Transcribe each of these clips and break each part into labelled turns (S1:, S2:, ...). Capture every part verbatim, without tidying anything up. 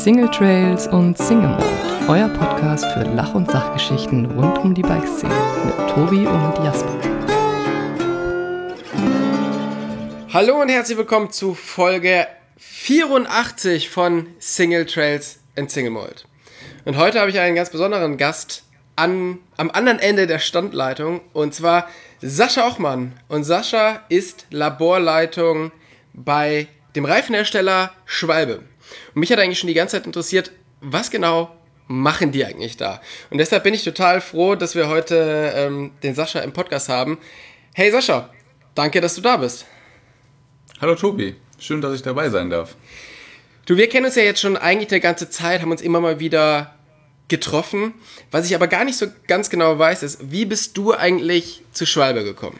S1: Single Trails und Single Mode, euer Podcast für Lach- und Sachgeschichten rund um die Bikeszene mit Tobi und Jasper.
S2: Hallo und herzlich willkommen zu Folge vierundachtzig von Single Trails and Single Mode. Und heute habe ich einen ganz besonderen Gast an, am anderen Ende der Standleitung, und zwar Sascha Ochmann. Und Sascha ist Laborleitung bei dem Reifenhersteller Schwalbe. Und mich hat eigentlich schon die ganze Zeit interessiert, was genau machen die eigentlich da? Und deshalb bin ich total froh, dass wir heute ähm, den Sascha im Podcast haben. Hey Sascha, danke, dass du da bist.
S3: Hallo Tobi, schön, dass ich dabei sein darf.
S2: Du, wir kennen uns ja jetzt schon eigentlich die ganze Zeit, haben uns immer mal wieder getroffen. Was ich aber gar nicht so ganz genau weiß, ist, wie bist du eigentlich zu Schwalbe gekommen?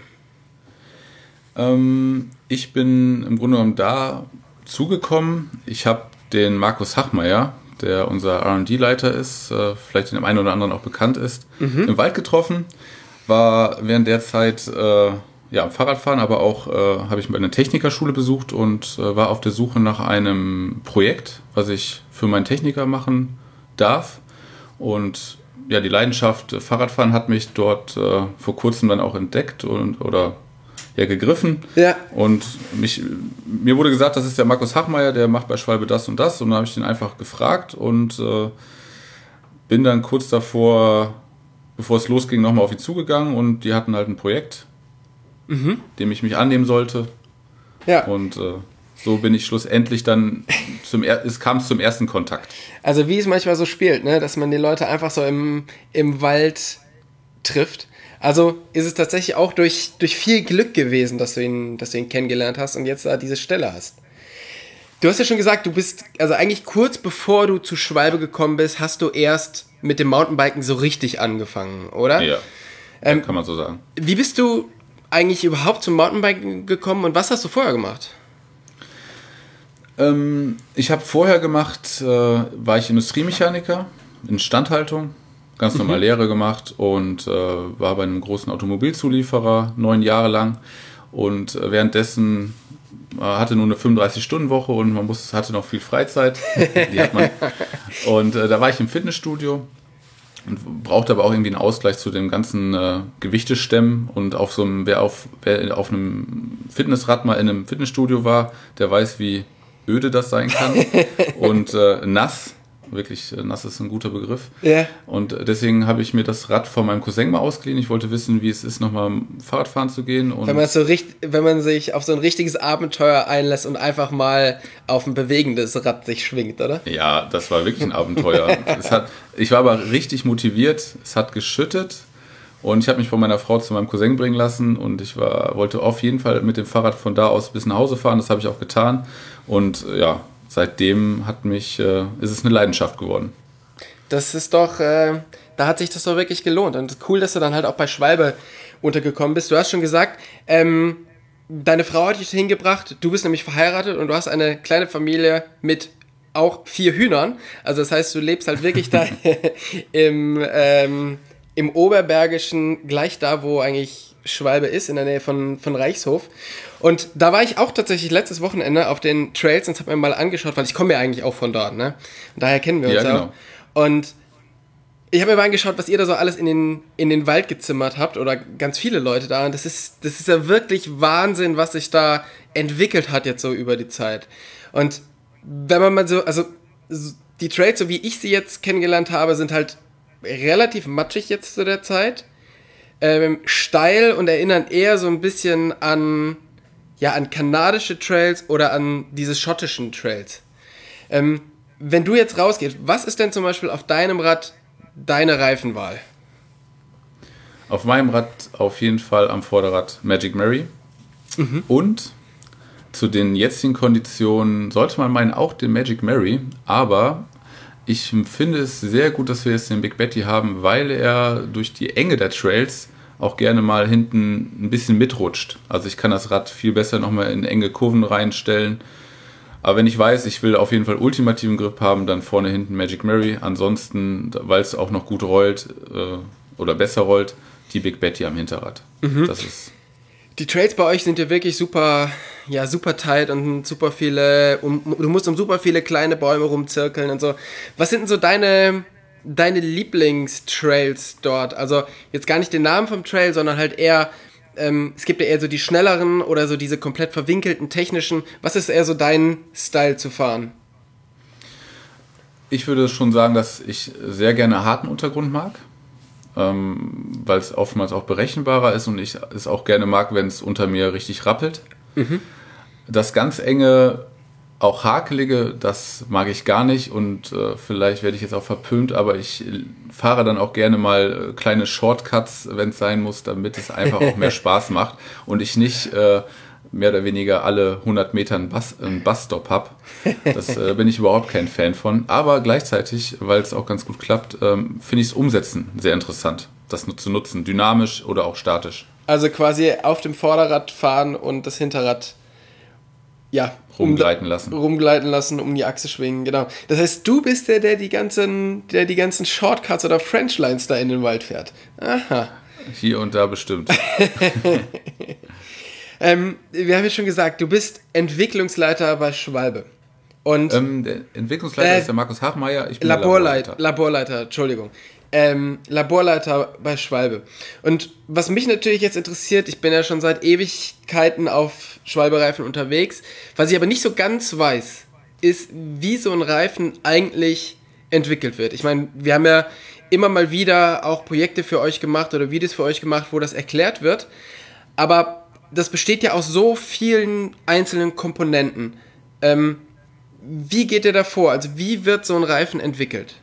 S3: Ähm, ich bin im Grunde genommen da zugekommen. Ich habe den Markus Hachmeier, der unser R und D-Leiter ist, äh, vielleicht dem einen oder anderen auch bekannt ist, mhm. im Wald getroffen. War während der Zeit äh, ja, am Fahrradfahren, aber auch äh, habe ich mal eine Technikerschule besucht und äh, war auf der Suche nach einem Projekt, was ich für meinen Techniker machen darf. Und ja, die Leidenschaft Fahrradfahren hat mich dort äh, vor kurzem dann auch entdeckt und oder ja, gegriffen. Ja. Und mich, mir wurde gesagt, das ist der Markus Hachmeier, der macht bei Schwalbe das und das. Und dann habe ich den einfach gefragt und äh, bin dann kurz davor, bevor es losging, nochmal auf ihn zugegangen. Und die hatten halt ein Projekt, mhm. dem ich mich annehmen sollte. Ja. Und äh, so bin ich schlussendlich dann, zum er- es kam zum ersten Kontakt.
S2: Also wie es manchmal so spielt, ne? Dass man die Leute einfach so im, im Wald trifft. Also ist es tatsächlich auch durch, durch viel Glück gewesen, dass du ihn, dass du ihn kennengelernt hast und jetzt da diese Stelle hast. Du hast ja schon gesagt, du bist, also eigentlich kurz bevor du zu Schwalbe gekommen bist, hast du erst mit dem Mountainbiken so richtig angefangen, oder?
S3: Ja,
S2: ähm,
S3: kann man so sagen.
S2: Wie bist du eigentlich überhaupt zum Mountainbiken gekommen und was hast du vorher gemacht?
S3: Ähm, ich habe vorher gemacht, äh, war ich Industriemechaniker, Instandhaltung. Ganz normal mhm. Lehre gemacht und äh, war bei einem großen Automobilzulieferer neun Jahre lang und äh, währenddessen äh, hatte nur eine fünfunddreißig-Stunden-Woche und man muss, hatte noch viel Freizeit. Die hat man. Und äh, da war ich im Fitnessstudio und brauchte aber auch irgendwie einen Ausgleich zu dem ganzen äh, Gewichtestemmen und auf so einem, wer auf, wer auf einem Fitnessrad mal in einem Fitnessstudio war, der weiß, wie öde das sein kann und äh, nass. Wirklich, nass ist ein guter Begriff. Yeah. Und deswegen habe ich mir das Rad von meinem Cousin mal ausgeliehen. Ich wollte wissen, wie es ist, nochmal Fahrradfahren zu gehen. Und
S2: wenn man so richt- wenn man sich auf so ein richtiges Abenteuer einlässt und einfach mal auf ein bewegendes Rad sich schwingt, oder?
S3: Ja, das war wirklich ein Abenteuer. es hat, ich war aber richtig motiviert. Es hat geschüttet. Und ich habe mich von meiner Frau zu meinem Cousin bringen lassen. Und ich war, wollte auf jeden Fall mit dem Fahrrad von da aus bis nach Hause fahren. Das habe ich auch getan. Und ja, seitdem hat mich, äh, ist es eine Leidenschaft geworden.
S2: Das ist doch, äh, da hat sich das doch wirklich gelohnt. Und cool, dass du dann halt auch bei Schwalbe untergekommen bist. Du hast schon gesagt, ähm, deine Frau hat dich hingebracht, du bist nämlich verheiratet und du hast eine kleine Familie mit auch vier Hühnern. Also das heißt, du lebst halt wirklich da im, ähm, im Oberbergischen, gleich da, wo eigentlich Schwalbe ist, in der Nähe von, von Reichshof. Und da war ich auch tatsächlich letztes Wochenende auf den Trails und habe mir mal angeschaut, weil ich komme ja eigentlich auch von dort, ne? Und daher kennen wir uns ja, genau. auch. Und ich habe mir mal angeschaut, was ihr da so alles in den, in den Wald gezimmert habt oder ganz viele Leute da. Und das ist, das ist ja wirklich Wahnsinn, was sich da entwickelt hat jetzt so über die Zeit. Und wenn man mal so, also die Trails, so wie ich sie jetzt kennengelernt habe, sind halt relativ matschig jetzt zu der Zeit. Ähm, steil und erinnern eher so ein bisschen an, ja, an kanadische Trails oder an diese schottischen Trails. Ähm, wenn du jetzt rausgehst, was ist denn zum Beispiel auf deinem Rad deine Reifenwahl?
S3: Auf meinem Rad auf jeden Fall am Vorderrad Magic Mary. Mhm. Und zu den jetzigen Konditionen sollte man meinen auch den Magic Mary, aber ich finde es sehr gut, dass wir jetzt den Big Betty haben, weil er durch die Enge der Trails auch gerne mal hinten ein bisschen mitrutscht. Also ich kann das Rad viel besser nochmal in enge Kurven reinstellen. Aber wenn ich weiß, ich will auf jeden Fall ultimativen Grip haben, dann vorne hinten Magic Mary. Ansonsten, weil es auch noch gut rollt äh, oder besser rollt, die Big Betty am Hinterrad. Mhm. Das ist
S2: die Trails bei euch sind ja wirklich super, ja, super tight und super viele, um, du musst um super viele kleine Bäume rumzirkeln und so. Was sind denn so deine, deine Lieblingstrails dort? Also jetzt gar nicht den Namen vom Trail, sondern halt eher, ähm, es gibt ja eher so die schnelleren oder so diese komplett verwinkelten technischen. Was ist eher so dein Style zu fahren?
S3: Ich würde schon sagen, dass ich sehr gerne harten Untergrund mag. Ähm, weil es oftmals auch berechenbarer ist und ich es auch gerne mag, wenn es unter mir richtig rappelt. Mhm. Das ganz enge, auch hakelige, das mag ich gar nicht und äh, vielleicht werde ich jetzt auch verpönt, aber ich fahre dann auch gerne mal äh, kleine Shortcuts, wenn es sein muss, damit es einfach auch mehr Spaß macht und ich nicht äh, mehr oder weniger alle hundert Meter einen, Bus, einen Busstop habe. Das äh, bin ich überhaupt kein Fan von. Aber gleichzeitig, weil es auch ganz gut klappt, ähm, finde ich es umsetzen sehr interessant, das zu nutzen, dynamisch oder auch statisch.
S2: Also quasi auf dem Vorderrad fahren und das Hinterrad ja,
S3: rumgleiten lassen.
S2: Rumgleiten lassen, um die Achse schwingen, genau. Das heißt, du bist der, der die ganzen, der die ganzen Shortcuts oder Frenchlines da in den Wald fährt. Aha.
S3: Hier und da bestimmt.
S2: Ähm, wir haben ja schon gesagt, du bist Entwicklungsleiter bei Schwalbe. Und
S3: ähm, der Entwicklungsleiter äh, ist der Markus Hachmeier, ich bin
S2: Laborleiter. Der Laborleiter. Laborleiter, Entschuldigung. Ähm, Laborleiter bei Schwalbe. Und was mich natürlich jetzt interessiert, ich bin ja schon seit Ewigkeiten auf Schwalbe-Reifen unterwegs, was ich aber nicht so ganz weiß, ist, wie so ein Reifen eigentlich entwickelt wird. Ich meine, wir haben ja immer mal wieder auch Projekte für euch gemacht oder Videos für euch gemacht, wo das erklärt wird, aber das besteht ja aus so vielen einzelnen Komponenten. Ähm, wie geht ihr da vor? Also wie wird so ein Reifen entwickelt?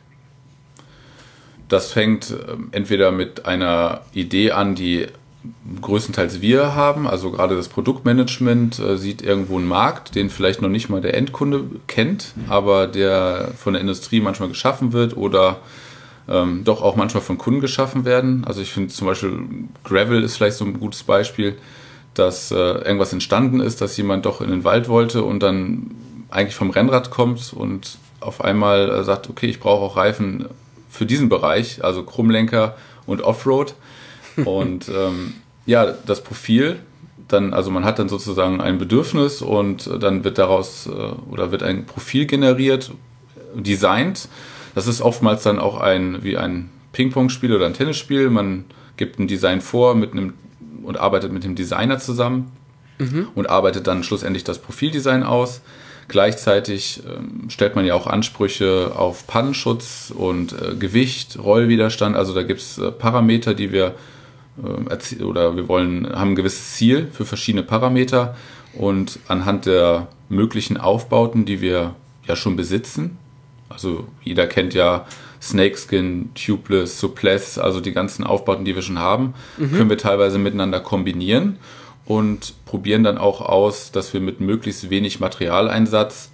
S3: Das fängt äh, entweder mit einer Idee an, die größtenteils wir haben. Also gerade das Produktmanagement äh, sieht irgendwo einen Markt, den vielleicht noch nicht mal der Endkunde kennt, aber der von der Industrie manchmal geschaffen wird oder ähm, doch auch manchmal von Kunden geschaffen werden. Also ich finde zum Beispiel Gravel ist vielleicht so ein gutes Beispiel, dass äh, irgendwas entstanden ist, dass jemand doch in den Wald wollte und dann eigentlich vom Rennrad kommt und auf einmal äh, sagt, okay, ich brauche auch Reifen für diesen Bereich, also Krummlenker und Offroad. Und ähm, ja, das Profil, dann, also man hat dann sozusagen ein Bedürfnis und dann wird daraus äh, oder wird ein Profil generiert, designt. Das ist oftmals dann auch ein wie ein Ping-Pong-Spiel oder ein Tennisspiel. Man gibt ein Design vor mit einem und arbeitet mit dem Designer zusammen mhm. und arbeitet dann schlussendlich das Profildesign aus. Gleichzeitig ähm, stellt man ja auch Ansprüche auf Pannenschutz und äh, Gewicht, Rollwiderstand. Also da gibt es äh, Parameter, die wir äh, erzie- oder wir wollen haben ein gewisses Ziel für verschiedene Parameter und anhand der möglichen Aufbauten, die wir ja schon besitzen. Also jeder kennt ja Snakeskin, Tubeless, Suppless, also die ganzen Aufbauten, die wir schon haben, mhm. können wir teilweise miteinander kombinieren und probieren dann auch aus, dass wir mit möglichst wenig Materialeinsatz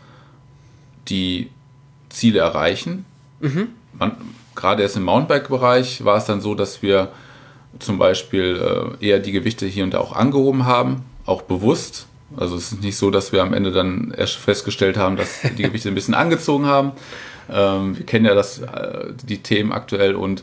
S3: die Ziele erreichen. Mhm. Man, gerade erst im Mountainbike-Bereich war es dann so, dass wir zum Beispiel äh, eher die Gewichte hier und da auch angehoben haben, auch bewusst. Also es ist nicht so, dass wir am Ende dann erst festgestellt haben, dass die Gewichte ein bisschen angezogen haben. Ähm, wir kennen ja das, äh, die Themen aktuell und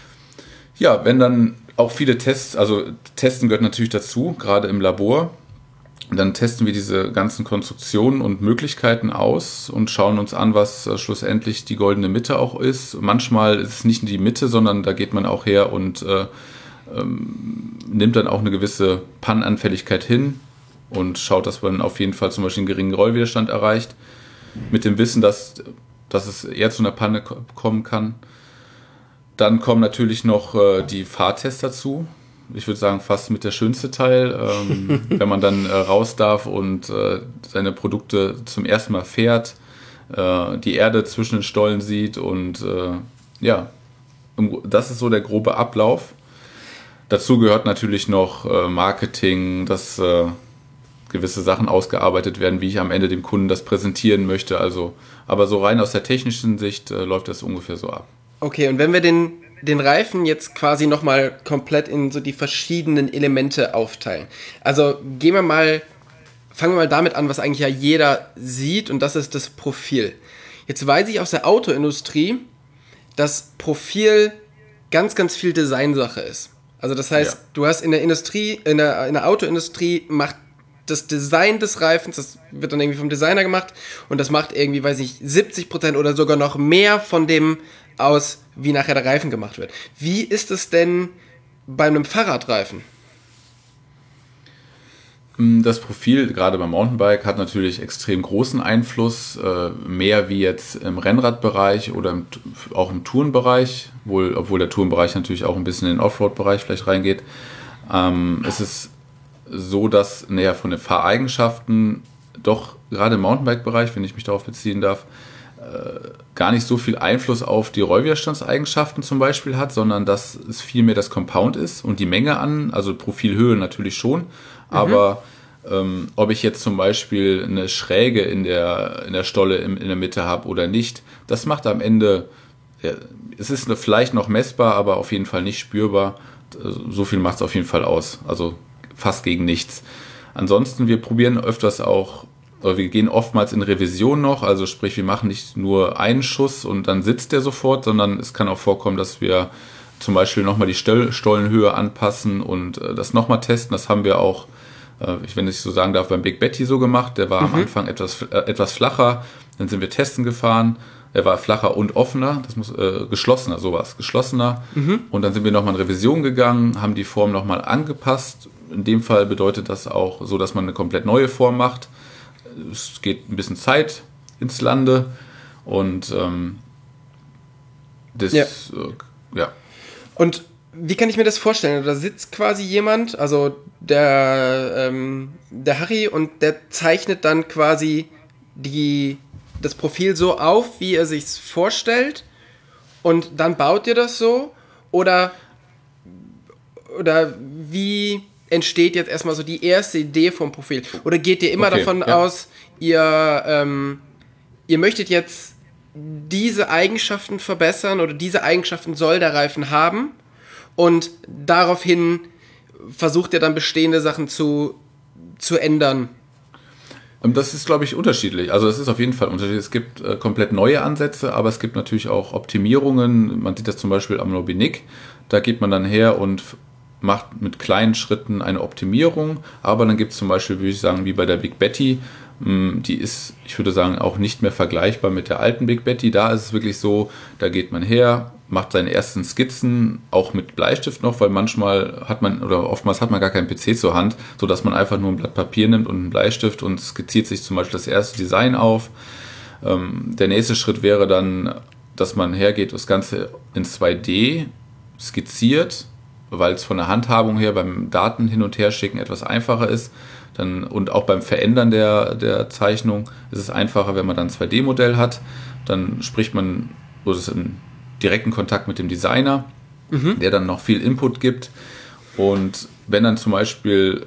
S3: ja, wenn dann auch viele Tests, also Testen gehört natürlich dazu, gerade im Labor, dann testen wir diese ganzen Konstruktionen und Möglichkeiten aus und schauen uns an, was äh, schlussendlich die goldene Mitte auch ist. Manchmal ist es nicht die Mitte, sondern da geht man auch her und äh, ähm, nimmt dann auch eine gewisse Pannenanfälligkeit hin und schaut, dass man auf jeden Fall zum Beispiel einen geringen Rollwiderstand erreicht, mit dem Wissen, dass, dass es eher zu einer Panne kommen kann. Dann kommen natürlich noch äh, die Fahrtests dazu. Ich würde sagen, fast mit der schönste Teil, ähm, wenn man dann äh, raus darf und äh, seine Produkte zum ersten Mal fährt, äh, die Erde zwischen den Stollen sieht und äh, ja, das ist so der grobe Ablauf. Dazu gehört natürlich noch äh, Marketing, dass äh, gewisse Sachen ausgearbeitet werden, wie ich am Ende dem Kunden das präsentieren möchte. Also, aber so rein aus der technischen Sicht äh, läuft das ungefähr so ab.
S2: Okay, und wenn wir den, den Reifen jetzt quasi nochmal komplett in so die verschiedenen Elemente aufteilen. Also gehen wir mal, fangen wir mal damit an, was eigentlich ja jeder sieht, und das ist das Profil. Jetzt weiß ich aus der Autoindustrie, dass Profil ganz, ganz viel Designsache ist. Also das heißt, ja. du hast in der Industrie, in der, in der Autoindustrie macht das Design des Reifens, das wird dann irgendwie vom Designer gemacht und das macht irgendwie, weiß ich, siebzig Prozent oder sogar noch mehr von dem aus, wie nachher der Reifen gemacht wird. Wie ist es denn bei einem Fahrradreifen?
S3: Das Profil, gerade beim Mountainbike, hat natürlich extrem großen Einfluss, äh, mehr wie jetzt im Rennradbereich oder im, auch im Tourenbereich, wohl, obwohl der Tourenbereich natürlich auch ein bisschen in den Offroad-Bereich vielleicht reingeht. Ähm, es ist so, dass näher von den Fahreigenschaften doch gerade im Mountainbike-Bereich, wenn ich mich darauf beziehen darf, äh, gar nicht so viel Einfluss auf die Rollwiderstandseigenschaften zum Beispiel hat, sondern dass es vielmehr das Compound ist und die Menge an, also Profilhöhe natürlich schon, aber ähm, ob ich jetzt zum Beispiel eine Schräge in der, in der Stolle in, in der Mitte habe oder nicht, das macht am Ende, ja, es ist vielleicht noch messbar, aber auf jeden Fall nicht spürbar. So viel macht es auf jeden Fall aus, also fast gegen nichts. Ansonsten, wir probieren öfters auch, oder wir gehen oftmals in Revision noch, also sprich, wir machen nicht nur einen Schuss und dann sitzt der sofort, sondern es kann auch vorkommen, dass wir zum Beispiel nochmal die Stollenhöhe anpassen und äh, das nochmal testen. Das haben wir auch, äh, wenn ich so sagen darf, beim Big Betty so gemacht. Der war mhm. am Anfang etwas, äh, etwas flacher, dann sind wir testen gefahren. Er war flacher und offener, das muss äh, geschlossener, sowas, geschlossener. Mhm. Und dann sind wir nochmal in Revision gegangen, haben die Form nochmal angepasst. In dem Fall bedeutet das auch so, dass man eine komplett neue Form macht. Es geht ein bisschen Zeit ins Lande und ähm, das,
S2: ja.
S3: Äh, ja.
S2: Und wie kann ich mir das vorstellen? Da sitzt quasi jemand, also der, ähm, der Harry, und der zeichnet dann quasi die, das Profil so auf, wie er sich's vorstellt, und dann baut ihr das so? Oder, oder wie entsteht jetzt erstmal so die erste Idee vom Profil? Oder geht ihr immer okay, davon ja. aus, ihr, ähm, ihr möchtet jetzt diese Eigenschaften verbessern oder diese Eigenschaften soll der Reifen haben und daraufhin versucht ihr dann bestehende Sachen zu, zu ändern?
S3: Das ist, glaube ich, unterschiedlich. Also es ist auf jeden Fall unterschiedlich. Es gibt äh, komplett neue Ansätze, aber es gibt natürlich auch Optimierungen. Man sieht das zum Beispiel am Nobinik. Da geht man dann her und macht mit kleinen Schritten eine Optimierung. Aber dann gibt es zum Beispiel, würde ich sagen, wie bei der Big Betty, die ist, ich würde sagen, auch nicht mehr vergleichbar mit der alten Big Betty. Da ist es wirklich so, da geht man her, macht seine ersten Skizzen, auch mit Bleistift noch, weil manchmal hat man, oder oftmals hat man gar keinen P C zur Hand, sodass man einfach nur ein Blatt Papier nimmt und einen Bleistift und skizziert sich zum Beispiel das erste Design auf. Der nächste Schritt wäre dann, dass man hergeht, das Ganze in zwei D skizziert, weil es von der Handhabung her beim Daten hin und her schicken etwas einfacher ist. Dann, und auch beim Verändern der, der Zeichnung ist es einfacher, wenn man dann ein zwei D Modell hat. Dann spricht man, oder ist in direkten Kontakt mit dem Designer, mhm. der dann noch viel Input gibt. Und wenn dann zum Beispiel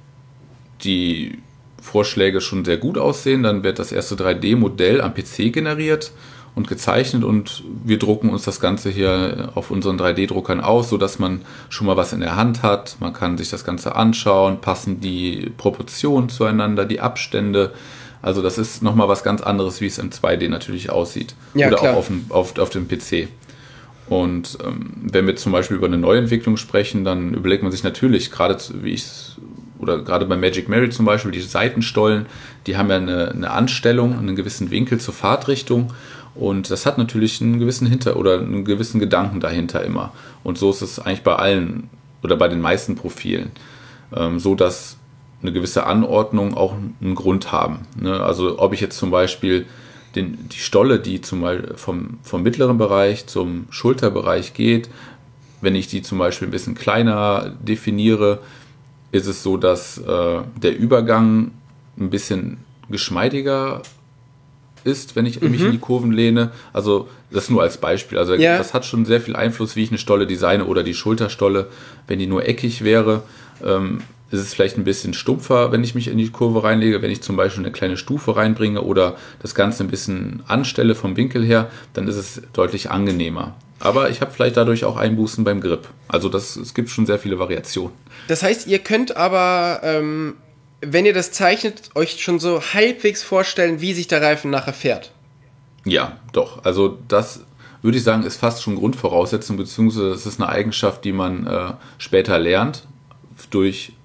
S3: die Vorschläge schon sehr gut aussehen, dann wird das erste drei D Modell am P C generiert und gezeichnet und wir drucken uns das Ganze hier auf unseren drei D Druckern aus, sodass man schon mal was in der Hand hat. Man kann sich das Ganze anschauen, passen die Proportionen zueinander, die Abstände. Also das ist nochmal was ganz anderes, wie es im zwei D natürlich aussieht.
S2: Ja,
S3: oder
S2: klar.
S3: auch auf dem, auf, auf dem P C. Und ähm, wenn wir zum Beispiel über eine Neuentwicklung sprechen, dann überlegt man sich natürlich, gerade wie ich oder gerade bei Magic Mary zum Beispiel, die Seitenstollen, die haben ja eine, eine Anstellung, einen gewissen Winkel zur Fahrtrichtung. Und das hat natürlich einen gewissen Hinter- oder einen gewissen Gedanken dahinter immer. Und so ist es eigentlich bei allen oder bei den meisten Profilen. Ähm, so, dass eine gewisse Anordnung auch einen Grund haben. Ne? Also ob ich jetzt zum Beispiel den, die Stolle, die zum Beispiel vom, vom mittleren Bereich zum Schulterbereich geht, wenn ich die zum Beispiel ein bisschen kleiner definiere, ist es so, dass äh, der Übergang ein bisschen geschmeidiger ist, wenn ich mhm. mich in die Kurven lehne. Also das nur als Beispiel. Also ja. das hat schon sehr viel Einfluss, wie ich eine Stolle designe oder die Schulterstolle. Wenn die nur eckig wäre, ähm, ist es vielleicht ein bisschen stumpfer, wenn ich mich in die Kurve reinlege. Wenn ich zum Beispiel eine kleine Stufe reinbringe oder das Ganze ein bisschen anstelle vom Winkel her, dann ist es deutlich angenehmer. Aber ich habe vielleicht dadurch auch Einbußen beim Grip. Also das, es gibt schon sehr viele Variationen.
S2: Das heißt, ihr könnt aber ähm wenn ihr das zeichnet, euch schon so halbwegs vorstellen, wie sich der Reifen nachher fährt?
S3: Ja, doch. Also das würde ich sagen, ist fast schon Grundvoraussetzung, beziehungsweise das ist eine Eigenschaft, die man äh, später lernt durch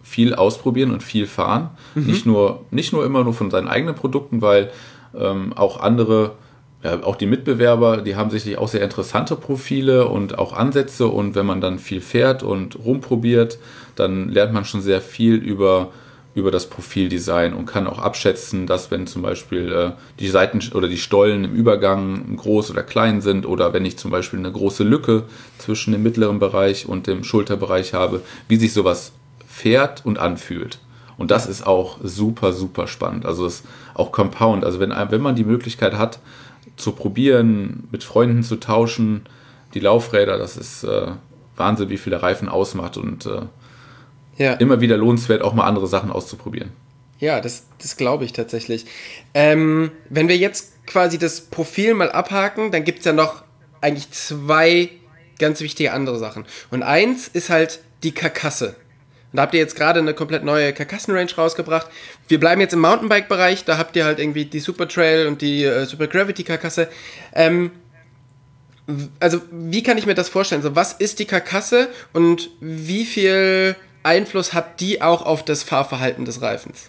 S3: viel ausprobieren und viel fahren. Mhm. Nicht nur, nicht nur immer nur von seinen eigenen Produkten, weil ähm, auch andere, ja, auch die Mitbewerber, die haben sicherlich auch sehr interessante Profile und auch Ansätze. Und wenn man dann viel fährt und rumprobiert, dann lernt man schon sehr viel über über das Profildesign und kann auch abschätzen, dass wenn zum Beispiel äh, die Seiten oder die Stollen im Übergang groß oder klein sind oder wenn ich zum Beispiel eine große Lücke zwischen dem mittleren Bereich und dem Schulterbereich habe, wie sich sowas fährt und anfühlt. Und das ist auch super, super spannend. Also es ist auch Compound. Also wenn, wenn man die Möglichkeit hat, zu probieren, mit Freunden zu tauschen, die Laufräder, das ist äh, Wahnsinn, wie viel der Reifen ausmacht und äh, ja. Immer wieder lohnenswert, auch mal andere Sachen auszuprobieren.
S2: Ja, das, das glaube ich tatsächlich. Ähm, wenn wir jetzt quasi das Profil mal abhaken, dann gibt es ja noch eigentlich zwei ganz wichtige andere Sachen. Und eins ist halt die Karkasse. Und da habt ihr jetzt gerade eine komplett neue Karkassenrange rausgebracht. Wir bleiben jetzt im Mountainbike-Bereich, da habt ihr halt irgendwie die Super Trail und die äh, Super Gravity-Karkasse. Ähm, also wie kann ich mir das vorstellen? So, was ist die Karkasse und wie viel Einfluss hat die auch auf das Fahrverhalten des Reifens?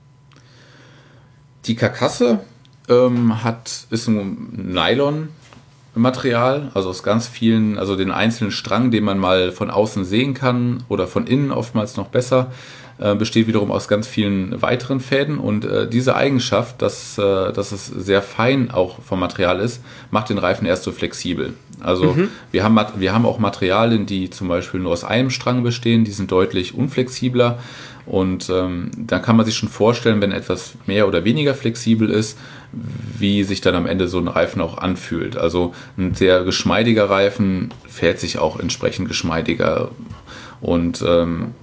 S3: Die Karkasse ähm, hat, ist ein Nylon-Material, also aus ganz vielen, also den einzelnen Strang, den man mal von außen sehen kann oder von innen oftmals noch besser, äh, besteht wiederum aus ganz vielen weiteren Fäden und äh, diese Eigenschaft, dass, äh, dass es sehr fein auch vom Material ist, macht den Reifen erst so flexibel. Also mhm. wir haben, wir haben auch Materialien, die zum Beispiel nur aus einem Strang bestehen, die sind deutlich unflexibler und ähm, dann kann man sich schon vorstellen, wenn etwas mehr oder weniger flexibel ist, wie sich dann am Ende so ein Reifen auch anfühlt. Also ein sehr geschmeidiger Reifen fährt sich auch entsprechend geschmeidiger und ähm,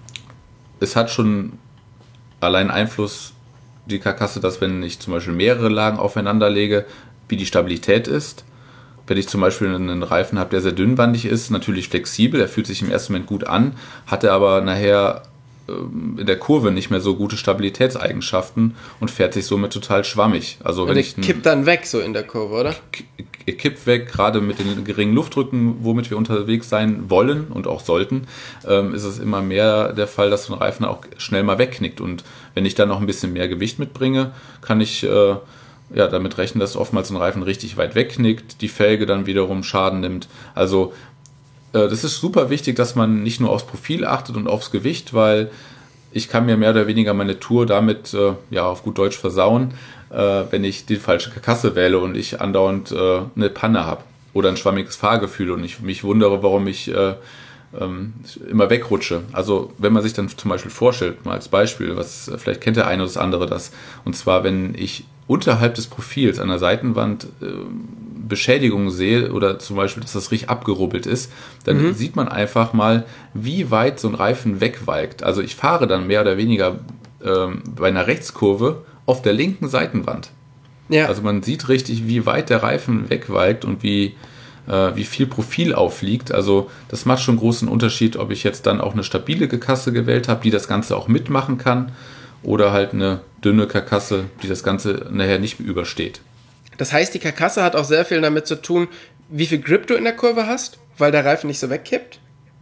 S3: es hat schon allein Einfluss, die Karkasse, dass wenn ich zum Beispiel mehrere Lagen aufeinander lege, wie die Stabilität ist. Wenn ich zum Beispiel einen Reifen habe, der sehr dünnwandig ist, natürlich flexibel, er fühlt sich im ersten Moment gut an, hat er aber nachher ähm, in der Kurve nicht mehr so gute Stabilitätseigenschaften und fährt sich somit total schwammig. Also wenn ich
S2: kippt dann weg so in der Kurve, oder?
S3: Er kippt weg, gerade mit den geringen Luftdrücken, womit wir unterwegs sein wollen und auch sollten, ähm, ist es immer mehr der Fall, dass so ein Reifen auch schnell mal wegknickt. Und wenn ich dann noch ein bisschen mehr Gewicht mitbringe, kann ich äh, ja, damit rechnen, dass oftmals ein Reifen richtig weit wegknickt, die Felge dann wiederum Schaden nimmt. Also äh, das ist super wichtig, dass man nicht nur aufs Profil achtet und aufs Gewicht, weil ich kann mir mehr oder weniger meine Tour damit, äh, ja, auf gut Deutsch versauen, äh, wenn ich die falsche Karkasse wähle und ich andauernd äh, eine Panne habe oder ein schwammiges Fahrgefühl und ich mich wundere, warum ich äh, ähm, immer wegrutsche. Also wenn man sich dann zum Beispiel vorstellt, mal als Beispiel, was vielleicht kennt der eine oder das andere das, und zwar wenn ich unterhalb des Profils an der Seitenwand äh, Beschädigungen sehe oder zum Beispiel, dass das richtig abgerubbelt ist, dann mhm. sieht man einfach mal, wie weit so ein Reifen wegwalkt. Also ich fahre dann mehr oder weniger ähm, bei einer Rechtskurve auf der linken Seitenwand. Ja. Also man sieht richtig, wie weit der Reifen wegwalkt und wie, äh, wie viel Profil aufliegt. Also das macht schon einen großen Unterschied, ob ich jetzt dann auch eine stabile Karkasse gewählt habe, die das Ganze auch mitmachen kann, oder halt eine dünne Karkasse, die das Ganze nachher nicht übersteht.
S2: Das heißt, die Karkasse hat auch sehr viel damit zu tun, wie viel Grip du in der Kurve hast, weil der Reifen nicht so wegkippt?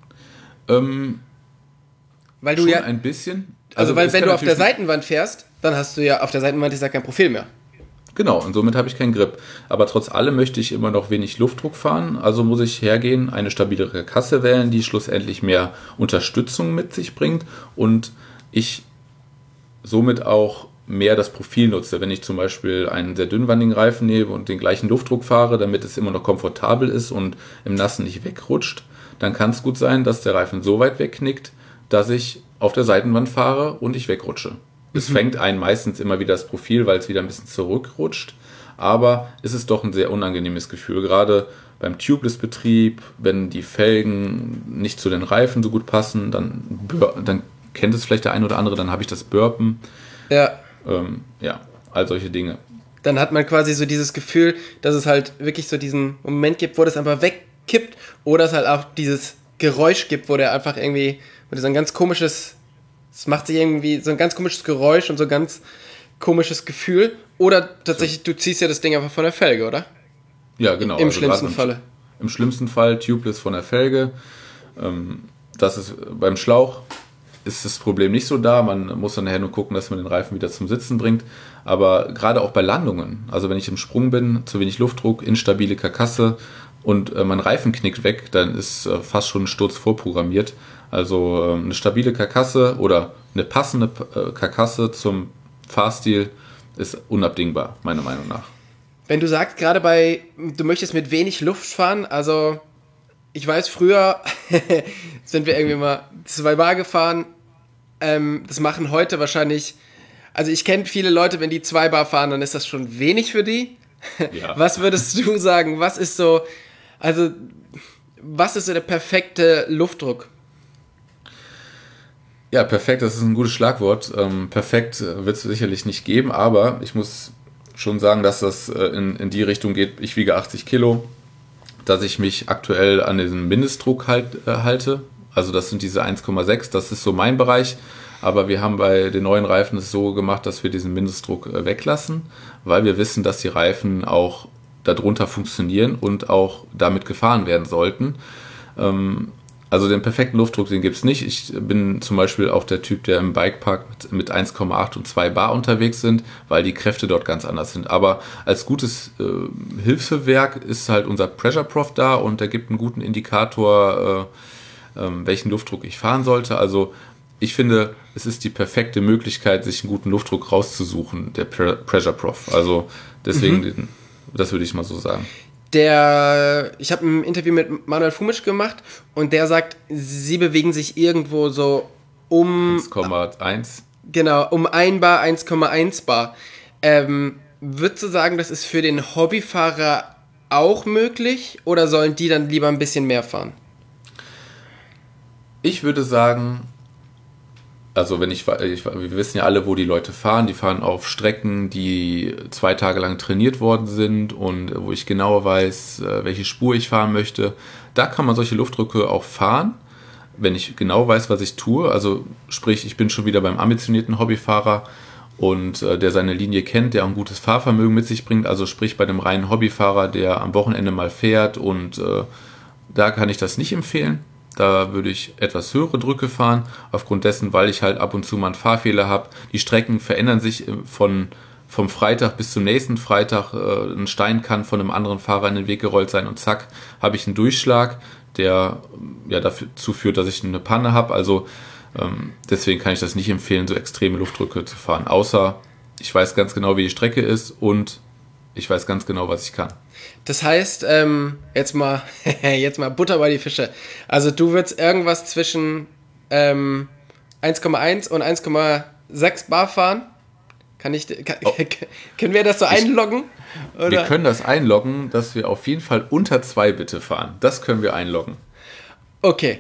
S3: Ähm,
S2: weil du
S3: schon
S2: ja
S3: ein bisschen.
S2: Also, also weil wenn du auf der Seitenwand fährst, dann hast du ja auf der Seitenwand ist ja kein Profil mehr.
S3: Genau, und somit habe ich keinen Grip. Aber trotz allem möchte ich immer noch wenig Luftdruck fahren, also muss ich hergehen, eine stabilere Karkasse wählen, die schlussendlich mehr Unterstützung mit sich bringt und ich somit auch mehr das Profil nutze. Wenn ich zum Beispiel einen sehr dünnwandigen Reifen nehme und den gleichen Luftdruck fahre, damit es immer noch komfortabel ist und im Nassen nicht wegrutscht, dann kann es gut sein, dass der Reifen so weit wegknickt, dass ich auf der Seitenwand fahre und ich wegrutsche. Mhm. Es fängt einen meistens immer wieder das Profil, weil es wieder ein bisschen zurückrutscht, aber es ist doch ein sehr unangenehmes Gefühl, gerade beim Tubeless-Betrieb, wenn die Felgen nicht zu den Reifen so gut passen, dann, dann kennt es vielleicht der ein oder andere, dann habe ich das Burpen.
S2: Ja.
S3: Ähm, ja, all solche Dinge.
S2: Dann hat man quasi so dieses Gefühl, dass es halt wirklich so diesen Moment gibt, wo das einfach wegkippt oder es halt auch dieses Geräusch gibt, wo der einfach irgendwie, wo der so ein ganz komisches, es macht sich irgendwie so ein ganz komisches Geräusch und so ein ganz komisches Gefühl. Oder tatsächlich, du ziehst ja das Ding einfach von der Felge, oder?
S3: Ja, genau.
S2: Im
S3: also
S2: schlimmsten Falle.
S3: Im schlimmsten Fall Tubeless von der Felge. Ähm, das ist beim Schlauch ist das Problem nicht so da. Man muss dann nachher nur gucken, dass man den Reifen wieder zum Sitzen bringt. Aber gerade auch bei Landungen, also wenn ich im Sprung bin, zu wenig Luftdruck, instabile Karkasse und äh, mein Reifen knickt weg, dann ist äh, fast schon ein Sturz vorprogrammiert. Also äh, eine stabile Karkasse oder eine passende äh, Karkasse zum Fahrstil ist unabdingbar, meiner Meinung nach.
S2: Wenn du sagst, gerade bei, du möchtest mit wenig Luft fahren, also ich weiß, früher sind wir irgendwie mal zwei Bar gefahren, ähm, das machen heute wahrscheinlich, also ich kenne viele Leute, wenn die zwei Bar fahren, dann ist das schon wenig für die. Ja. Was würdest du sagen, was ist so, also was ist so der perfekte Luftdruck?
S3: Ja, perfekt, das ist ein gutes Schlagwort. Ähm, perfekt wird es sicherlich nicht geben, aber ich muss schon sagen, dass das äh, in, in die Richtung geht. Ich wiege achtzig Kilo, dass ich mich aktuell an den Mindestdruck halt, äh, halte. Also das sind diese eins Komma sechs, das ist so mein Bereich. Aber wir haben bei den neuen Reifen es so gemacht, dass wir diesen Mindestdruck äh, weglassen, weil wir wissen, dass die Reifen auch darunter funktionieren und auch damit gefahren werden sollten. Ähm, Also den perfekten Luftdruck, den gibt es nicht. Ich bin zum Beispiel auch der Typ, der im Bikepark mit, mit eins Komma acht und zwei Bar unterwegs sind, weil die Kräfte dort ganz anders sind. Aber als gutes äh, Hilfswerk ist halt unser Pressure Prof da und der gibt einen guten Indikator, äh, äh, welchen Luftdruck ich fahren sollte. Also ich finde, es ist die perfekte Möglichkeit, sich einen guten Luftdruck rauszusuchen, der Pre- Pressure Prof. Also deswegen, mhm. das würde ich mal so sagen.
S2: Der, ich habe ein Interview mit Manuel Fumisch gemacht und der sagt, sie bewegen sich irgendwo so um
S3: eins Komma eins.
S2: Genau, um ein Bar, eins Komma eins Bar. Ähm, würdest du sagen, das ist für den Hobbyfahrer auch möglich oder sollen die dann lieber ein bisschen mehr fahren?
S3: Ich würde sagen, also wenn ich, ich, wir wissen ja alle, wo die Leute fahren. Die fahren auf Strecken, die zwei Tage lang trainiert worden sind und wo ich genau weiß, welche Spur ich fahren möchte. Da kann man solche Luftdrücke auch fahren, wenn ich genau weiß, was ich tue. Also sprich, ich bin schon wieder beim ambitionierten Hobbyfahrer und äh, der seine Linie kennt, der ein gutes Fahrvermögen mit sich bringt. Also sprich bei dem reinen Hobbyfahrer, der am Wochenende mal fährt und äh, da kann ich das nicht empfehlen. Da würde ich etwas höhere Drücke fahren, aufgrund dessen, weil ich halt ab und zu mal einen Fahrfehler habe. Die Strecken verändern sich von, vom Freitag bis zum nächsten Freitag. Ein Stein kann von einem anderen Fahrer in den Weg gerollt sein und zack, habe ich einen Durchschlag, der ja dazu führt, dass ich eine Panne habe. Also ähm, deswegen kann ich das nicht empfehlen, so extreme Luftdrücke zu fahren. Außer ich weiß ganz genau, wie die Strecke ist und ich weiß ganz genau, was ich kann.
S2: Das heißt, ähm, jetzt mal jetzt mal Butter bei die Fische. Also du würdest irgendwas zwischen ähm, eins Komma eins und eins Komma sechs Bar fahren? Kann ich, kann, oh. Können wir das so einloggen? Oder?
S3: Wir können das einloggen, dass wir auf jeden Fall unter zwei bitte fahren. Das können wir einloggen.
S2: Okay.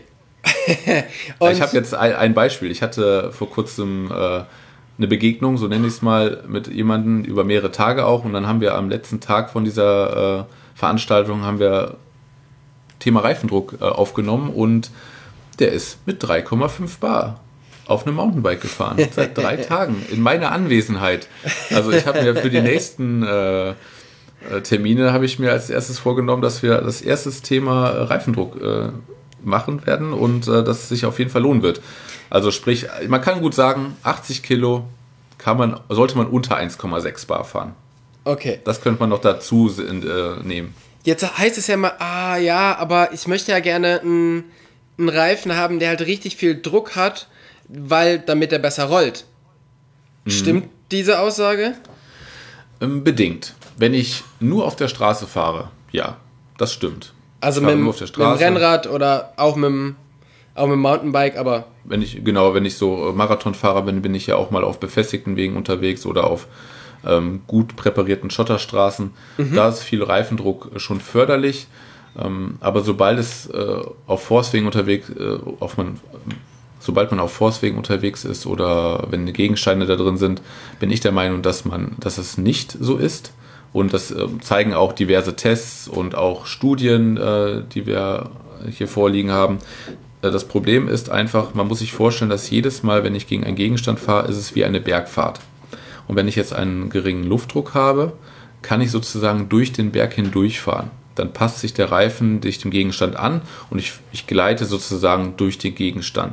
S3: Und ich habe jetzt ein, ein Beispiel. Ich hatte vor kurzem äh, eine Begegnung, so nenne ich es mal, mit jemandem über mehrere Tage auch. Und dann haben wir am letzten Tag von dieser äh, Veranstaltung haben wir Thema Reifendruck äh, aufgenommen und der ist mit drei Komma fünf Bar auf einem Mountainbike gefahren. Seit drei Tagen in meiner Anwesenheit. Also ich habe mir für die nächsten äh, Termine habe ich mir als erstes vorgenommen, dass wir das erste Thema Reifendruck äh, machen werden und äh, dass es sich auf jeden Fall lohnen wird. Also sprich, man kann gut sagen, achtzig Kilo kann man, sollte man unter eins Komma sechs Bar fahren.
S2: Okay.
S3: Das könnte man noch dazu äh, nehmen.
S2: Jetzt heißt es ja mal, ah ja, aber ich möchte ja gerne einen, einen Reifen haben, der halt richtig viel Druck hat, weil damit er besser rollt. Mhm. Stimmt diese Aussage?
S3: Ähm, bedingt. Wenn ich nur auf der Straße fahre, ja, das stimmt.
S2: Also mit,
S3: nur auf der Straße.
S2: mit dem Rennrad oder auch mit dem Auch mit dem Mountainbike, aber...
S3: Wenn ich, genau, wenn ich so Marathonfahrer bin, bin ich ja auch mal auf befestigten Wegen unterwegs oder auf ähm, gut präparierten Schotterstraßen. Mhm. Da ist viel Reifendruck schon förderlich. Ähm, aber sobald es äh, auf Forstwegen unterwegs, äh, auf man, sobald man auf Forstwegen unterwegs ist oder wenn Gegensteine da drin sind, bin ich der Meinung, dass man, dass es nicht so ist. Und das äh, zeigen auch diverse Tests und auch Studien, äh, die wir hier vorliegen haben. Das Problem ist einfach, man muss sich vorstellen, dass jedes Mal, wenn ich gegen einen Gegenstand fahre, ist es wie eine Bergfahrt. Und wenn ich jetzt einen geringen Luftdruck habe, kann ich sozusagen durch den Berg hindurchfahren. Dann passt sich der Reifen durch dem Gegenstand an und ich, ich gleite sozusagen durch den Gegenstand.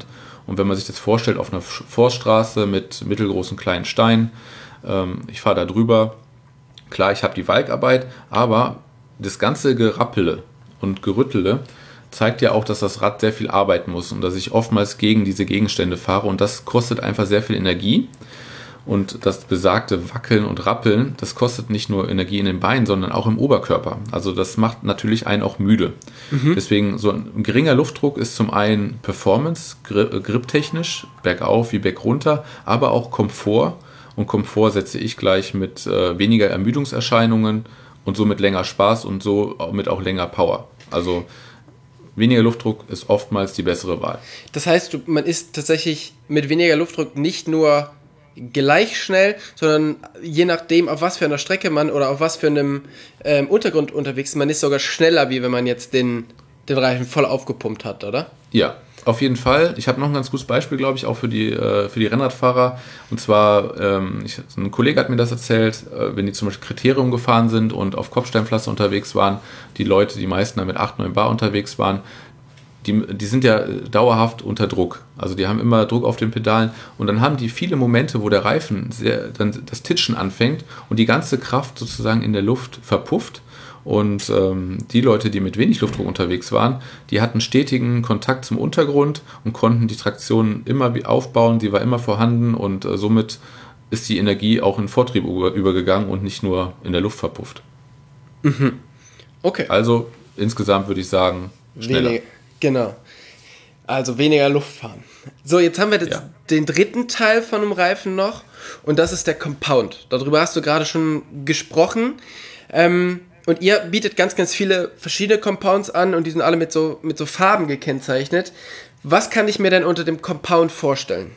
S3: Und wenn man sich das vorstellt, auf einer Forststraße mit mittelgroßen kleinen Steinen, ähm, ich fahre da drüber, klar, ich habe die Walkarbeit, aber das ganze Gerappele und Gerüttele zeigt ja auch, dass das Rad sehr viel arbeiten muss und dass ich oftmals gegen diese Gegenstände fahre und das kostet einfach sehr viel Energie und das besagte Wackeln und Rappeln, das kostet nicht nur Energie in den Beinen, sondern auch im Oberkörper. Also das macht natürlich einen auch müde. Mhm. Deswegen so ein geringer Luftdruck ist zum einen Performance, griptechnisch, bergauf wie bergunter, aber auch Komfort und Komfort setze ich gleich mit äh, weniger Ermüdungserscheinungen und somit länger Spaß und somit auch länger Power. Also weniger Luftdruck ist oftmals die bessere Wahl.
S2: Das heißt, man ist tatsächlich mit weniger Luftdruck nicht nur gleich schnell, sondern je nachdem, auf was für einer Strecke man oder auf was für einem ähm, Untergrund unterwegs ist, man ist sogar schneller, wie wenn man jetzt den, den Reifen voll aufgepumpt hat, oder?
S3: Ja, auf jeden Fall. Ich habe noch ein ganz gutes Beispiel, glaube ich, auch für die, äh, für die Rennradfahrer. Und zwar, ähm, ich, ein Kollege hat mir das erzählt, äh, wenn die zum Beispiel Kriterium gefahren sind und auf Kopfsteinpflaster unterwegs waren, die Leute, die meisten da mit acht, neun Bar unterwegs waren, die, die sind ja dauerhaft unter Druck. Also die haben immer Druck auf den Pedalen und dann haben die viele Momente, wo der Reifen sehr, dann das Titschen anfängt und die ganze Kraft sozusagen in der Luft verpufft. Und ähm, die Leute, die mit wenig Luftdruck unterwegs waren, die hatten stetigen Kontakt zum Untergrund und konnten die Traktion immer aufbauen, die war immer vorhanden und äh, somit ist die Energie auch in Vortrieb über, übergegangen und nicht nur in der Luft verpufft.
S2: Mhm. Okay.
S3: Also insgesamt würde ich sagen, schneller.
S2: Weniger, genau. Also weniger Luft fahren. So, jetzt haben wir jetzt
S3: Ja.
S2: den dritten Teil von einem Reifen noch und das ist der Compound. Darüber hast du gerade schon gesprochen. Ähm, Und ihr bietet ganz, ganz viele verschiedene Compounds an und die sind alle mit so, mit so Farben gekennzeichnet. Was kann ich mir denn unter dem Compound vorstellen?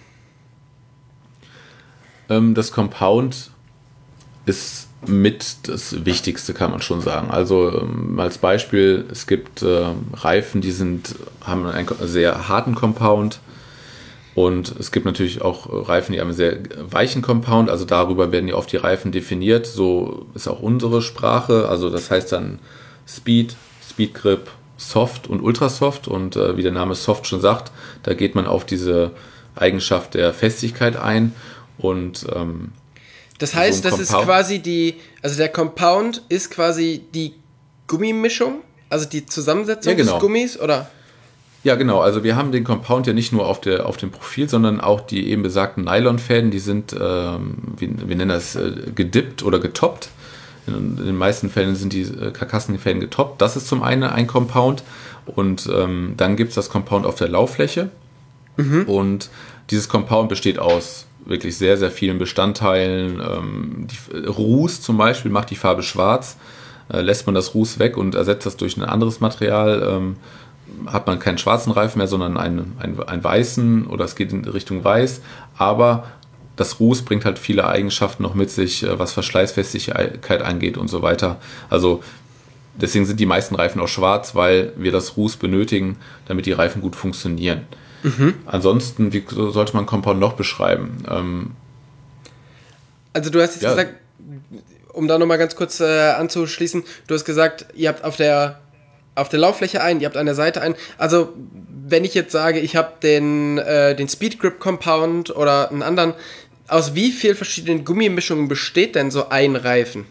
S3: Ähm, das Compound ist mit das Wichtigste, kann man schon sagen. Also ähm, als Beispiel, es gibt äh, Reifen, die sind, haben einen sehr harten Compound. Und es gibt natürlich auch Reifen, die haben einen sehr weichen Compound, also darüber werden ja oft die Reifen definiert. So ist auch unsere Sprache, also das heißt dann Speed, Speed Grip, Soft und Ultrasoft. Und äh, wie der Name Soft schon sagt, da geht man auf diese Eigenschaft der Festigkeit ein. Und ähm,
S2: das heißt,
S3: so ein
S2: das ist
S3: Compound-
S2: quasi die, also der Compound ist quasi die Gummimischung, also die Zusammensetzung
S3: Ja, genau.
S2: des Gummis, oder?
S3: Ja, genau. Also wir haben den Compound ja nicht nur auf, der, auf dem Profil, sondern auch die eben besagten Nylonfäden, die sind, ähm, wie, wir nennen das, äh, gedippt oder getoppt. In, in den meisten Fällen sind die äh, Karkassenfäden getoppt. Das ist zum einen ein Compound. Und ähm, dann gibt es das Compound auf der Lauffläche. Mhm. Und dieses Compound besteht aus wirklich sehr, sehr vielen Bestandteilen. Ähm, die, Ruß zum Beispiel macht die Farbe schwarz. Äh, lässt man das Ruß weg und ersetzt das durch ein anderes Material, ähm, hat man keinen schwarzen Reifen mehr, sondern einen, einen, einen weißen oder es geht in Richtung weiß. Aber das Ruß bringt halt viele Eigenschaften noch mit sich, was Verschleißfestigkeit angeht und so weiter. Also deswegen sind die meisten Reifen auch schwarz, weil wir das Ruß benötigen, damit die Reifen gut funktionieren. Mhm. Ansonsten, wie sollte man Compound noch beschreiben? Ähm,
S2: Also du hast jetzt
S3: Ja.
S2: gesagt, um da nochmal ganz kurz äh, anzuschließen, du hast gesagt, ihr habt auf der auf der Lauffläche ein, ihr habt an der Seite ein. Also wenn ich jetzt sage, ich habe den, äh, den Speed Grip Compound oder einen anderen, aus wie vielen verschiedenen Gummimischungen besteht denn so ein Reifen?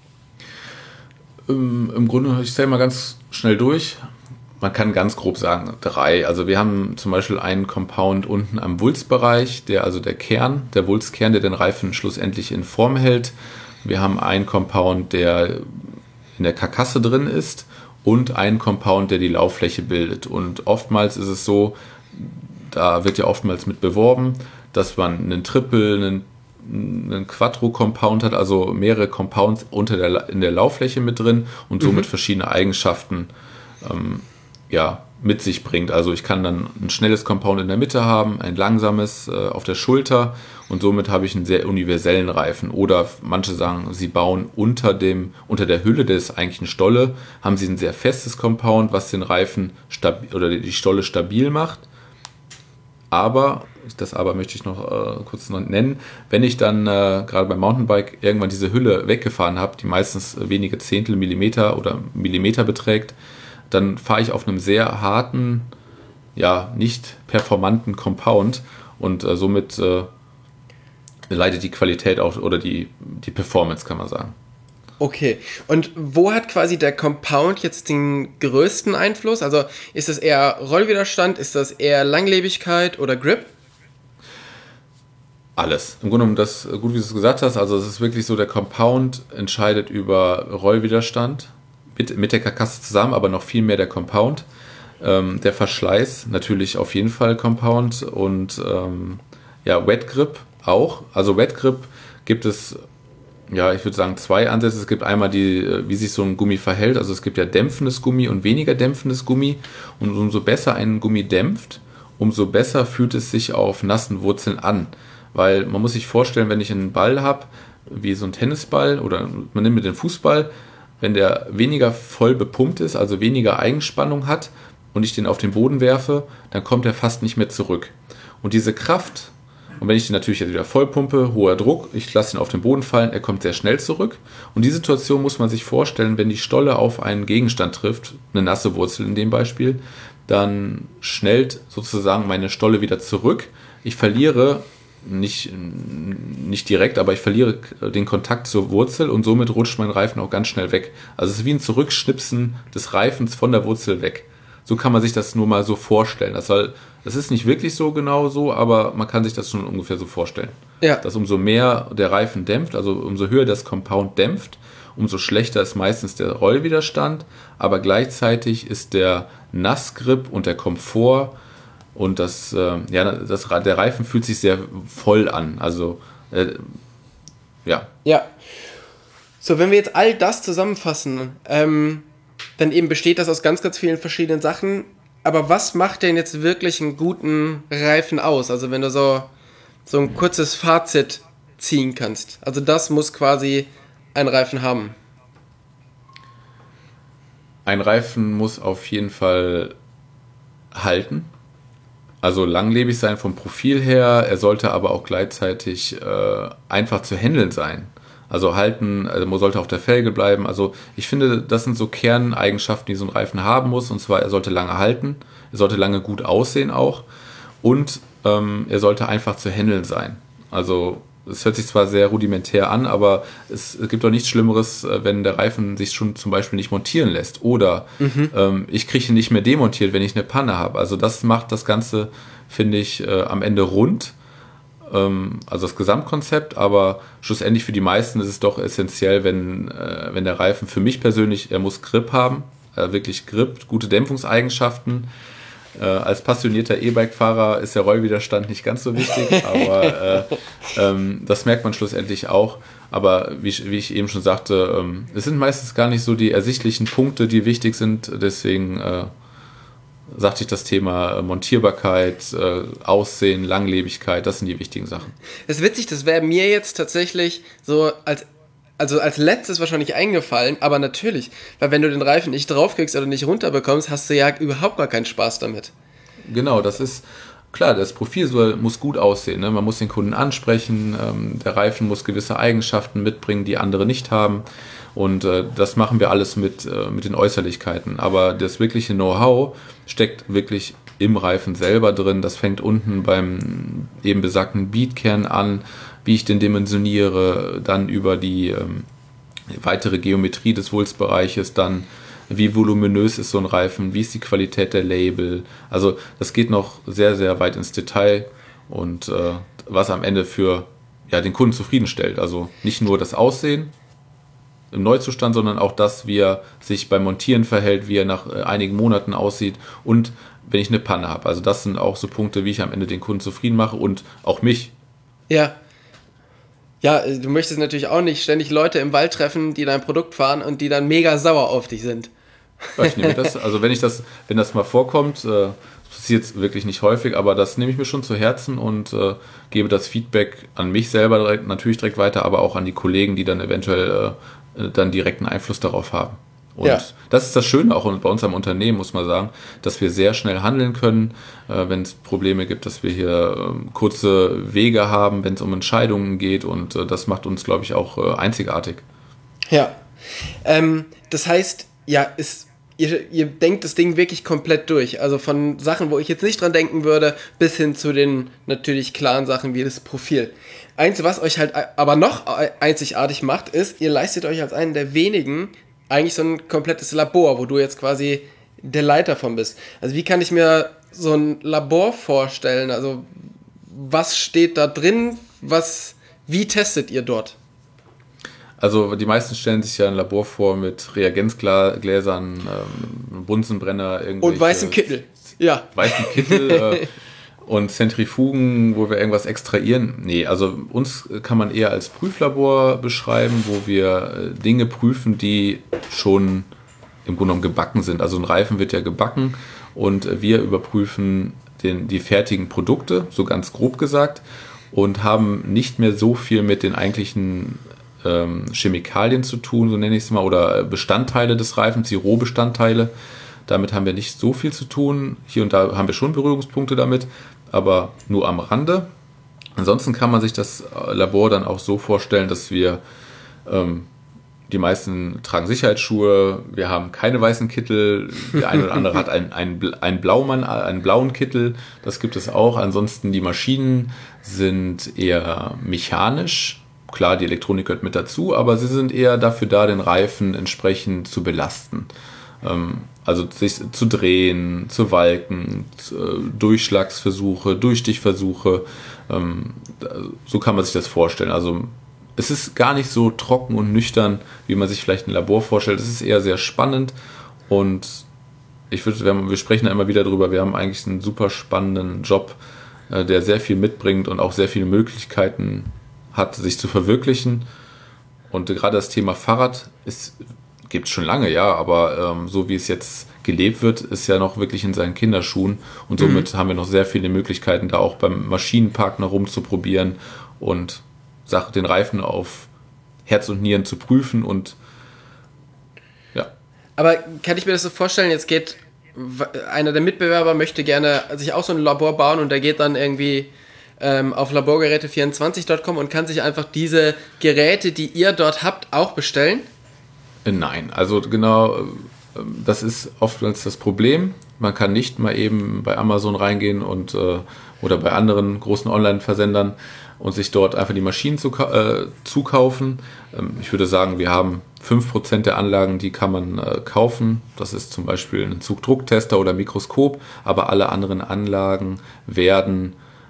S3: im, Im Grunde, ich zähle mal ganz schnell durch. Man kann ganz grob sagen, drei. Also wir haben zum Beispiel einen Compound unten am Wulstbereich, der also der Kern, der Wulstkern, der den Reifen schlussendlich in Form hält. Wir haben einen Compound, der in der Karkasse drin ist. Und ein Compound, der die Lauffläche bildet. Und oftmals ist es so, da wird ja oftmals mit beworben, dass man einen Triple, einen, einen Quattro-Compound hat, also mehrere Compounds unter der, in der Lauffläche mit drin und somit mhm. verschiedene Eigenschaften ähm, ja, mit sich bringt. Also ich kann dann ein schnelles Compound in der Mitte haben, ein langsames äh, auf der Schulter und somit habe ich einen sehr universellen Reifen. Oder manche sagen, sie bauen unter, dem, unter der Hülle des eigentlichen Stolle, haben sie ein sehr festes Compound, was den Reifen stabil, oder die Stolle stabil macht. Aber, das aber möchte ich noch äh, kurz noch nennen, wenn ich dann äh, gerade beim Mountainbike irgendwann diese Hülle weggefahren habe, die meistens wenige Zehntel Millimeter oder Millimeter beträgt, dann fahre ich auf einem sehr harten ja, nicht performanten Compound und äh, somit äh, leidet die Qualität auch oder die, die Performance, kann man sagen.
S2: Okay, und wo hat quasi der Compound jetzt den größten Einfluss? Also ist das eher Rollwiderstand, ist das eher Langlebigkeit oder Grip?
S3: Alles. Im Grunde genommen, das, gut wie du es gesagt hast, also es ist wirklich so, der Compound entscheidet über Rollwiderstand mit, mit der Karkasse zusammen, aber noch viel mehr der Compound. Ähm, der Verschleiß natürlich auf jeden Fall Compound und ähm, ja, Wet Grip auch. Also Wet Grip gibt es, ja, ich würde sagen, zwei Ansätze. Es gibt einmal die, wie sich so ein Gummi verhält. Also es gibt ja dämpfendes Gummi und weniger dämpfendes Gummi. Und umso besser ein Gummi dämpft, umso besser fühlt es sich auf nassen Wurzeln an. Weil man muss sich vorstellen, wenn ich einen Ball habe, wie so ein Tennisball oder man nimmt mit den Fußball, wenn der weniger voll bepumpt ist, also weniger Eigenspannung hat und ich den auf den Boden werfe, dann kommt er fast nicht mehr zurück. Und diese Kraft, und wenn ich den natürlich jetzt wieder vollpumpe, hoher Druck, ich lasse ihn auf den Boden fallen, er kommt sehr schnell zurück. Und die Situation muss man sich vorstellen, wenn die Stolle auf einen Gegenstand trifft, eine nasse Wurzel in dem Beispiel, dann schnellt sozusagen meine Stolle wieder zurück. Ich verliere Nicht, nicht direkt, aber ich verliere den Kontakt zur Wurzel und somit rutscht mein Reifen auch ganz schnell weg. Also es ist wie ein Zurückschnipsen des Reifens von der Wurzel weg. So kann man sich das nur mal so vorstellen. Das, soll, das ist nicht wirklich so genau so, aber man kann sich das schon ungefähr so vorstellen.
S2: Ja.
S3: Dass umso mehr der Reifen dämpft, also umso höher das Compound dämpft, umso schlechter ist meistens der Rollwiderstand, aber gleichzeitig ist der Nassgrip und der Komfort und das, äh, ja, das, der Reifen fühlt sich sehr voll an. Also, äh, ja.
S2: Ja. So, wenn wir jetzt all das zusammenfassen, ähm, dann eben besteht das aus ganz, ganz vielen verschiedenen Sachen. Aber was macht denn jetzt wirklich einen guten Reifen aus? Also, wenn du so, so ein kurzes Fazit ziehen kannst. Also, das muss quasi ein Reifen haben.
S3: Ein Reifen muss auf jeden Fall halten. Also langlebig sein vom Profil her, er sollte aber auch gleichzeitig äh, einfach zu handeln sein. Also halten, also man sollte auf der Felge bleiben. Also ich finde, das sind so Kerneigenschaften, die so ein Reifen haben muss. Und zwar, er sollte lange halten, er sollte lange gut aussehen auch und ähm, er sollte einfach zu handeln sein. Also es hört sich zwar sehr rudimentär an, aber es, es gibt doch nichts Schlimmeres, wenn der Reifen sich schon zum Beispiel nicht montieren lässt. Oder mhm. ähm, ich kriege ihn nicht mehr demontiert, wenn ich eine Panne habe. Also das macht das Ganze, finde ich, äh, am Ende rund. Ähm, also das Gesamtkonzept, aber schlussendlich für die meisten ist es doch essentiell, wenn, äh, wenn der Reifen, für mich persönlich, er muss Grip haben, äh, wirklich Grip, gute Dämpfungseigenschaften. Äh, als passionierter E-Bike-Fahrer ist der Rollwiderstand nicht ganz so wichtig, aber äh, ähm, das merkt man schlussendlich auch. Aber wie, wie ich eben schon sagte, ähm, es sind meistens gar nicht so die ersichtlichen Punkte, die wichtig sind. Deswegen äh, sagte ich das Thema Montierbarkeit, äh, Aussehen, Langlebigkeit, das sind die wichtigen Sachen.
S2: Das ist witzig, das wäre mir jetzt tatsächlich so als Also als letztes wahrscheinlich eingefallen, aber natürlich, weil wenn du den Reifen nicht draufkriegst oder nicht runterbekommst, hast du ja überhaupt gar keinen Spaß damit.
S3: Genau, das ist klar, das Profil soll, muss gut aussehen, ne? Man muss den Kunden ansprechen, ähm, der Reifen muss gewisse Eigenschaften mitbringen, die andere nicht haben und äh, das machen wir alles mit, äh, mit den Äußerlichkeiten, aber das wirkliche Know-how steckt wirklich im Reifen selber drin, das fängt unten beim eben besagten Beatkern an, wie ich den dimensioniere, dann über die ähm, weitere Geometrie des Wulstbereiches, dann wie voluminös ist so ein Reifen, wie ist die Qualität der Label. Also das geht noch sehr, sehr weit ins Detail und äh, was am Ende für ja, den Kunden zufriedenstellt. Also nicht nur das Aussehen im Neuzustand, sondern auch das, wie er sich beim Montieren verhält, wie er nach äh, einigen Monaten aussieht und wenn ich eine Panne habe. Also das sind auch so Punkte, wie ich am Ende den Kunden zufrieden mache und auch mich.
S2: Ja. Ja, du möchtest natürlich auch nicht ständig Leute im Wald treffen, die dein Produkt fahren und die dann mega sauer auf dich sind.
S3: Ja, ich nehme das, also wenn ich das, wenn das mal vorkommt, äh, passiert wirklich nicht häufig, aber das nehme ich mir schon zu Herzen und äh, gebe das Feedback an mich selber direkt, natürlich direkt weiter, aber auch an die Kollegen, die dann eventuell äh, dann direkten Einfluss darauf haben. Und ja. Das ist das Schöne auch bei uns am Unternehmen, muss man sagen, dass wir sehr schnell handeln können, äh, wenn es Probleme gibt, dass wir hier äh, kurze Wege haben, wenn es um Entscheidungen geht und äh, das macht uns, glaube ich, auch äh, einzigartig.
S2: Ja, ähm, das heißt, ja, ist ihr, ihr denkt das Ding wirklich komplett durch. Also von Sachen, wo ich jetzt nicht dran denken würde, bis hin zu den natürlich klaren Sachen wie das Profil. Eins, was euch halt aber noch einzigartig macht, ist, ihr leistet euch als einen der wenigen eigentlich so ein komplettes Labor, wo du jetzt quasi der Leiter von bist. Also wie kann ich mir so ein Labor vorstellen? Also was steht da drin? Was, wie testet ihr dort?
S3: Also die meisten stellen sich ja ein Labor vor mit Reagenzgläsern, ähm, Bunsenbrenner, irgendwelche...
S2: Und weißen Kittel, ja.
S3: Weißen Kittel äh, und Zentrifugen, wo wir irgendwas extrahieren. Nee, also uns kann man eher als Prüflabor beschreiben, wo wir äh, Dinge prüfen, die schon im Grunde genommen gebacken sind. Also ein Reifen wird ja gebacken und äh, wir überprüfen den, die fertigen Produkte, so ganz grob gesagt, und haben nicht mehr so viel mit den eigentlichen Chemikalien zu tun, so nenne ich es mal, oder Bestandteile des Reifens, die Rohbestandteile. Damit haben wir nicht so viel zu tun. Hier und da haben wir schon Berührungspunkte damit, aber nur am Rande. Ansonsten kann man sich das Labor dann auch so vorstellen, dass wir, ähm, die meisten tragen Sicherheitsschuhe, wir haben keine weißen Kittel, der eine oder andere hat einen, einen, einen, Blaumann, einen blauen Kittel, das gibt es auch. Ansonsten die Maschinen sind eher mechanisch. Klar, die Elektronik gehört mit dazu, aber sie sind eher dafür da, den Reifen entsprechend zu belasten. Ähm, also sich zu drehen, zu walken, zu, äh, Durchschlagsversuche, Durchstichversuche. Ähm, so kann man sich das vorstellen. Also es ist gar nicht so trocken und nüchtern, wie man sich vielleicht ein Labor vorstellt. Es ist eher sehr spannend und ich würde, wir, wir sprechen da immer wieder drüber, wir haben eigentlich einen super spannenden Job, äh, der sehr viel mitbringt und auch sehr viele Möglichkeiten hat, sich zu verwirklichen. Und gerade das Thema Fahrrad gibt es schon lange, ja, aber ähm, so wie es jetzt gelebt wird, ist ja noch wirklich in seinen Kinderschuhen und somit mhm. haben wir noch sehr viele Möglichkeiten, da auch beim Maschinenpark noch rumzuprobieren und Sache, den Reifen auf Herz und Nieren zu prüfen und ja.
S2: Aber kann ich mir das so vorstellen, jetzt geht einer der Mitbewerber möchte gerne sich auch so ein Labor bauen und der geht dann irgendwie Ähm, auf laborgeräte vierundzwanzig Punkt com und kann sich einfach diese Geräte, die ihr dort habt, auch bestellen?
S3: Nein, also genau, das ist oftmals das Problem. Man kann nicht mal eben bei Amazon reingehen und äh, oder bei anderen großen Online-Versendern und sich dort einfach die Maschinen zu, äh, zukaufen. Ähm, ich würde sagen, wir haben fünf Prozent der Anlagen, die kann man äh, kaufen. Das ist zum Beispiel ein Zugdrucktester oder Mikroskop, aber alle anderen Anlagen werden,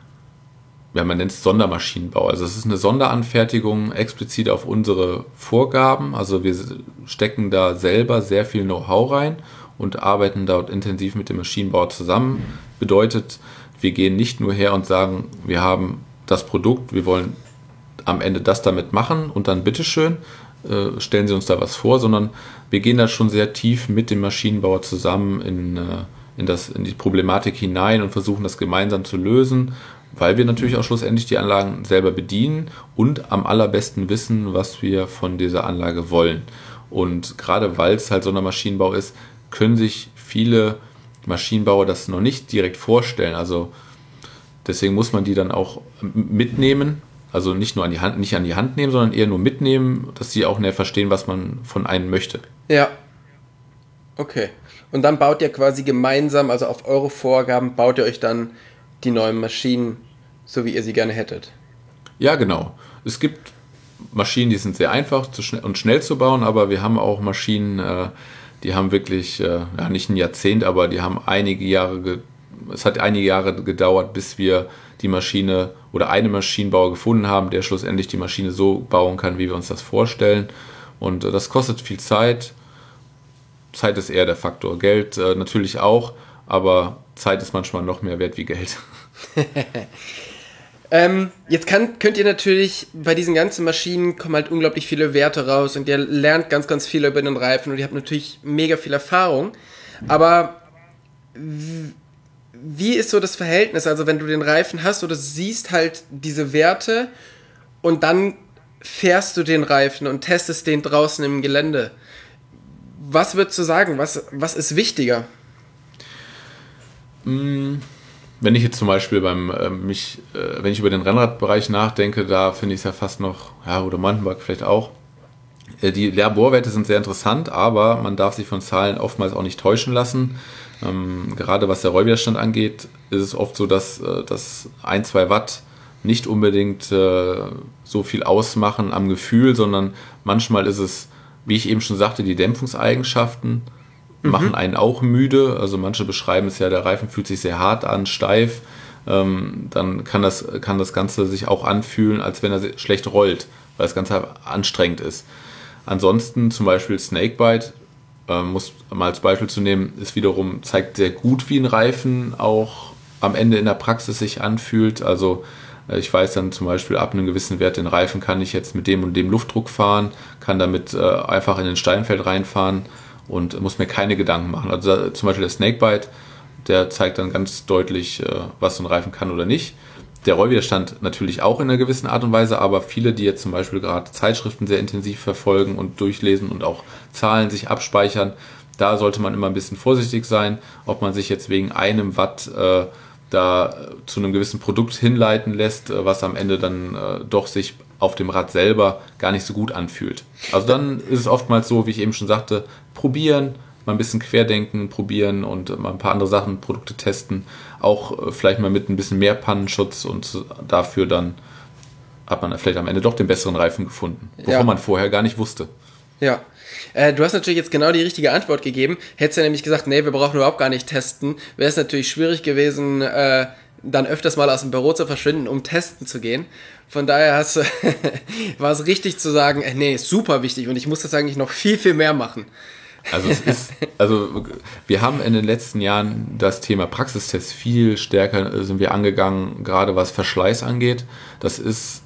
S3: ja, man nennt es Sondermaschinenbau. Also es ist eine Sonderanfertigung explizit auf unsere Vorgaben. Also wir stecken da selber sehr viel Know-how rein und arbeiten dort intensiv mit dem Maschinenbauer zusammen. Bedeutet, wir gehen nicht nur her und sagen, wir haben das Produkt, wir wollen am Ende das damit machen und dann bitteschön, äh, stellen Sie uns da was vor, sondern wir gehen da schon sehr tief mit dem Maschinenbauer zusammen in, äh, in, das, in die Problematik hinein und versuchen das gemeinsam zu lösen, weil wir natürlich auch schlussendlich die Anlagen selber bedienen und am allerbesten wissen, was wir von dieser Anlage wollen. Und gerade weil es halt Sondermaschinenbau ist, können sich viele Maschinenbauer das noch nicht direkt vorstellen. Also deswegen muss man die dann auch mitnehmen, also nicht nur an die Hand, nicht an die Hand nehmen, sondern eher nur mitnehmen, dass sie auch näher verstehen, was man von einem möchte.
S2: Ja. Okay. Und dann baut ihr quasi gemeinsam, also auf eure Vorgaben, baut ihr euch dann die neuen Maschinen, so wie ihr sie gerne hättet.
S3: Ja, genau. Es gibt Maschinen, die sind sehr einfach zu schnell und schnell zu bauen, aber wir haben auch Maschinen, äh, die haben wirklich, äh, ja, nicht ein Jahrzehnt, aber die haben einige Jahre, ge- es hat einige Jahre gedauert, bis wir die Maschine oder einen Maschinenbauer gefunden haben, der schlussendlich die Maschine so bauen kann, wie wir uns das vorstellen. Und äh, das kostet viel Zeit. Zeit ist eher der Faktor. Geld äh, natürlich auch, aber Zeit ist manchmal noch mehr wert wie Geld.
S2: ähm, jetzt kann, könnt ihr natürlich, bei diesen ganzen Maschinen kommen halt unglaublich viele Werte raus und ihr lernt ganz, ganz viel über den Reifen und ihr habt natürlich mega viel Erfahrung. Aber w- wie ist so das Verhältnis? Also wenn du den Reifen hast oder siehst halt diese Werte und dann fährst du den Reifen und testest den draußen im Gelände. Was würdest du sagen? Was, was ist wichtiger?
S3: Wenn ich jetzt zum Beispiel beim äh, mich, äh, wenn ich über den Rennradbereich nachdenke, da finde ich es ja fast noch, ja, oder Mountainbike vielleicht auch, Die Laborwerte sind sehr interessant, aber man darf sich von Zahlen oftmals auch nicht täuschen lassen. Ähm, gerade was der Rollwiderstand angeht, ist es oft so, dass, äh, dass ein, zwei Watt nicht unbedingt äh, so viel ausmachen am Gefühl, sondern manchmal ist es, wie ich eben schon sagte, die Dämpfungseigenschaften mhm. machen einen auch müde. Also manche beschreiben es ja, der Reifen fühlt sich sehr hart an, steif. Ähm, dann kann das, kann das Ganze sich auch anfühlen, als wenn er schlecht rollt, weil das Ganze anstrengend ist. Ansonsten zum Beispiel Snakebite, äh, muss mal als Beispiel zu nehmen, ist wiederum, zeigt sehr gut, wie ein Reifen auch am Ende in der Praxis sich anfühlt. Also äh, ich weiß dann zum Beispiel, ab einem gewissen Wert den Reifen kann ich jetzt mit dem und dem Luftdruck fahren, kann damit äh, einfach in den Steinfeld reinfahren und muss mir keine Gedanken machen. Also da, zum Beispiel der Snakebite, der zeigt dann ganz deutlich, äh, was so ein Reifen kann oder nicht. Der Rollwiderstand natürlich auch in einer gewissen Art und Weise, aber viele, die jetzt zum Beispiel gerade Zeitschriften sehr intensiv verfolgen und durchlesen und auch Zahlen sich abspeichern, da sollte man immer ein bisschen vorsichtig sein, ob man sich jetzt wegen einem Watt äh, da zu einem gewissen Produkt hinleiten lässt, äh, was am Ende dann äh, doch sich auf dem Rad selber gar nicht so gut anfühlt. Also dann ist es oftmals so, wie ich eben schon sagte, probieren, mal ein bisschen querdenken, probieren und mal ein paar andere Sachen, Produkte testen. Auch vielleicht mal mit ein bisschen mehr Pannenschutz und dafür dann hat man vielleicht am Ende doch den besseren Reifen gefunden, wovon ja. man vorher gar nicht wusste.
S2: Ja, äh, du hast natürlich jetzt genau die richtige Antwort gegeben. Hättest du nämlich gesagt, nee, wir brauchen überhaupt gar nicht testen, wäre es natürlich schwierig gewesen, äh, dann öfters mal aus dem Büro zu verschwinden, um testen zu gehen. Von daher hast du war es richtig zu sagen, äh, nee, super wichtig und ich muss das eigentlich noch viel, viel mehr machen.
S3: Also es ist, also wir haben in den letzten Jahren das Thema Praxistest viel stärker sind wir angegangen, gerade was Verschleiß angeht. Das ist